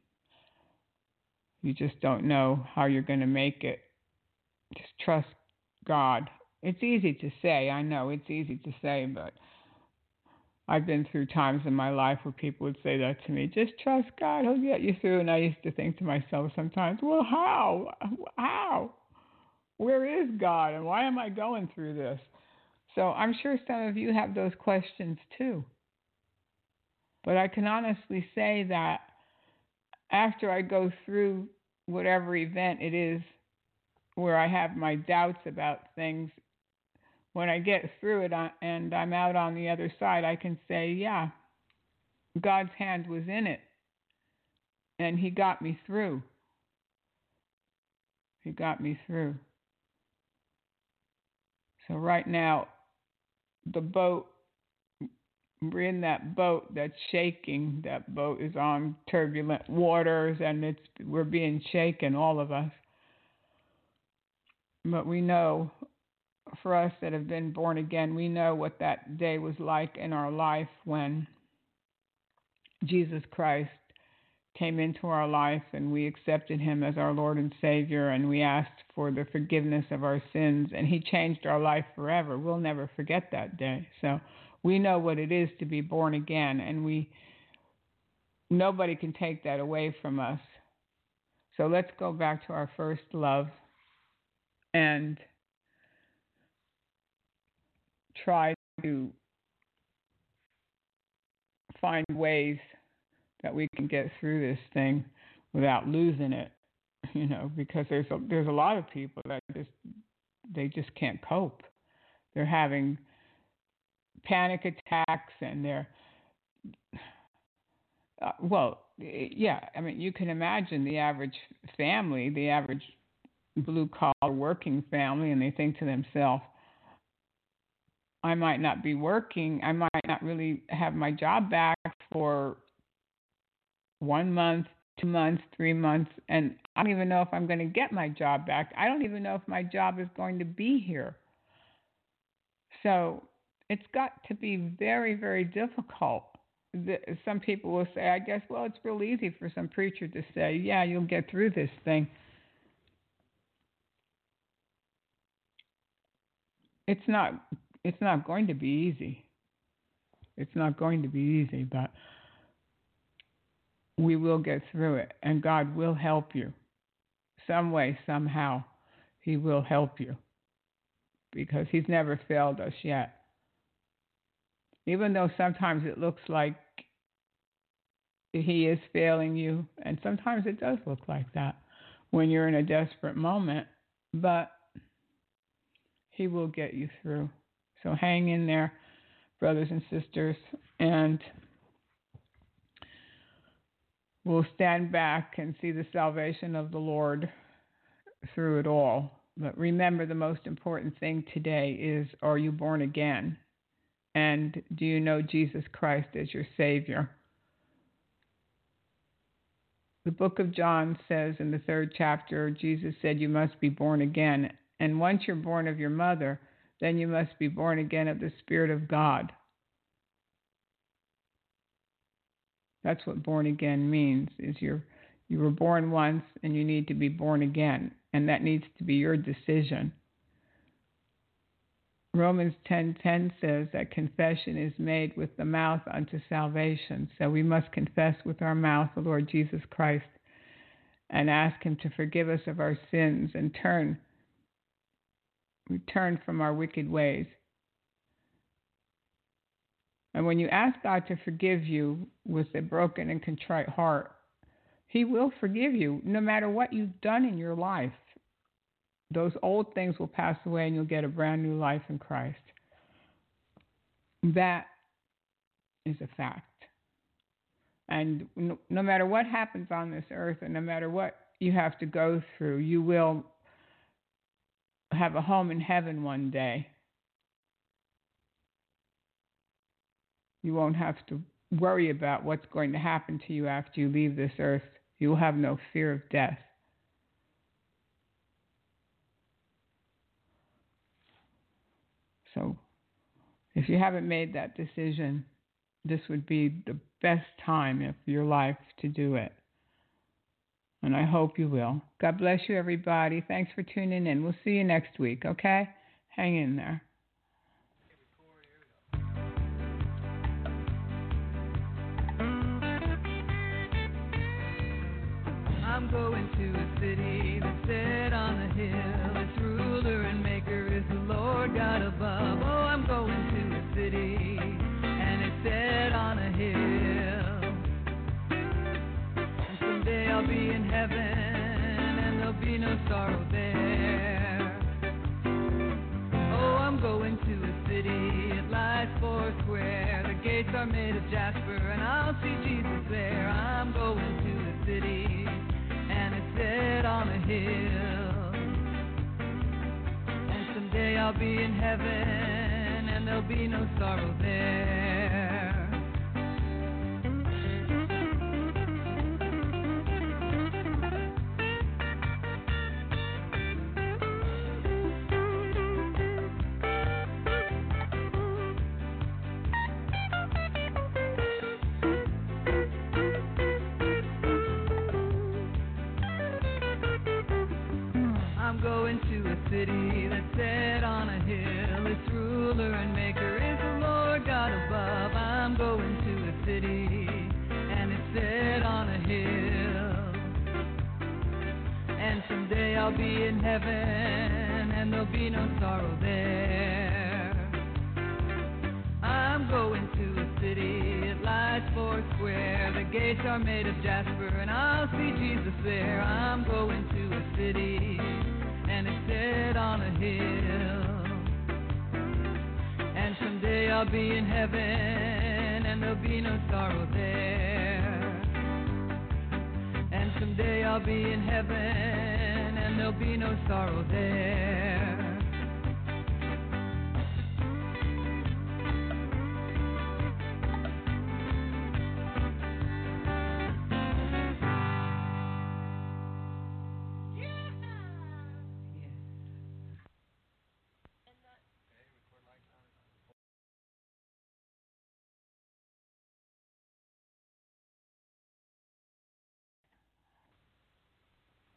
you just don't know how you're going to make it. Just trust God. It's easy to say, I know it's easy to say, but I've been through times in my life where people would say that to me, just trust God, He'll get you through. And I used to think to myself sometimes, well, how? How? Where is God and why am I going through this? So I'm sure some of you have those questions too. But I can honestly say that after I go through whatever event it is where I have my doubts about things, when I get through it and I'm out on the other side, I can say, yeah, God's hand was in it and He got me through. He got me through. So right now, the boat, we're in that boat that's shaking. That boat is on turbulent waters, and it's we're being shaken, all of us. But we know, for us that have been born again, we know what that day was like in our life when Jesus Christ came into our life and we accepted Him as our Lord and Savior, and we asked for the forgiveness of our sins, and He changed our life forever. We'll never forget that day. So we know what it is to be born again, and we nobody can take that away from us. So let's go back to our first love and try to find ways that we can get through this thing without losing it, you know, because there's a, there's a lot of people that just they just can't cope. They're having panic attacks and they're uh, well, yeah. I mean, you can imagine the average family, the average blue collar working family, and they think to themselves, I might not be working. I might not really have my job back for one month, two months, three months, and I don't even know if I'm going to get my job back. I don't even know if my job is going to be here. So it's got to be very, very difficult. Some people will say, I guess, well, it's real easy for some preacher to say, yeah, you'll get through this thing. It's not, it's not going to be easy. It's not going to be easy, but we will get through it, and God will help you. Some way, somehow, He will help you, because He's never failed us yet. Even though sometimes it looks like He is failing you, and sometimes it does look like that when you're in a desperate moment, but He will get you through. So hang in there, brothers and sisters, and we'll stand back and see the salvation of the Lord through it all. But remember, the most important thing today is, are you born again? And do you know Jesus Christ as your Savior? the book of John says in the third chapter, Jesus said you must be born again. And once you're born of your mother, then you must be born again of the Spirit of God. That's what born again means, is you're, you were born once and you need to be born again. And that needs to be your decision. Romans ten ten says that confession is made with the mouth unto salvation. So we must confess with our mouth the Lord Jesus Christ and ask him to forgive us of our sins and turn, return from our wicked ways. And when you ask God to forgive you with a broken and contrite heart, he will forgive you no matter what you've done in your life. Those old things will pass away and you'll get a brand new life in Christ. That is a fact. And no, no matter what happens on this earth and no matter what you have to go through, you will have a home in heaven one day. You won't have to worry about what's going to happen to you after you leave this earth. You will have no fear of death. So if you haven't made that decision, this would be the best time of your life to do it. And I hope you will. God bless you, everybody. Thanks for tuning in. We'll see you next week, okay? Hang in there. I'm going to a city that's set on a hill. Its ruler and maker is the Lord God above. Oh, I'm going to a city, and it's set on a hill. And someday I'll be in heaven, and there'll be no sorrow there. Oh, I'm going to a city, it lies four square. The gates are made of jasper, and I'll see Jesus there. I'm going to a city, and it's set on a hill. And someday I'll be in heaven, and there'll be no sorrow there. I'm going to a city that's set on a hill. Its ruler and maker is the Lord God above. I'm going to a city, and it's set on a hill. And someday I'll be in heaven, and there'll be no sorrow there. I'm going to a city, it lies four square. The gates are made of jasper, and I'll see Jesus there. I'm going to a city, and it's set on a hill. And someday I'll be in heaven, and there'll be no sorrow there. And someday I'll be in heaven, and there'll be no sorrow there.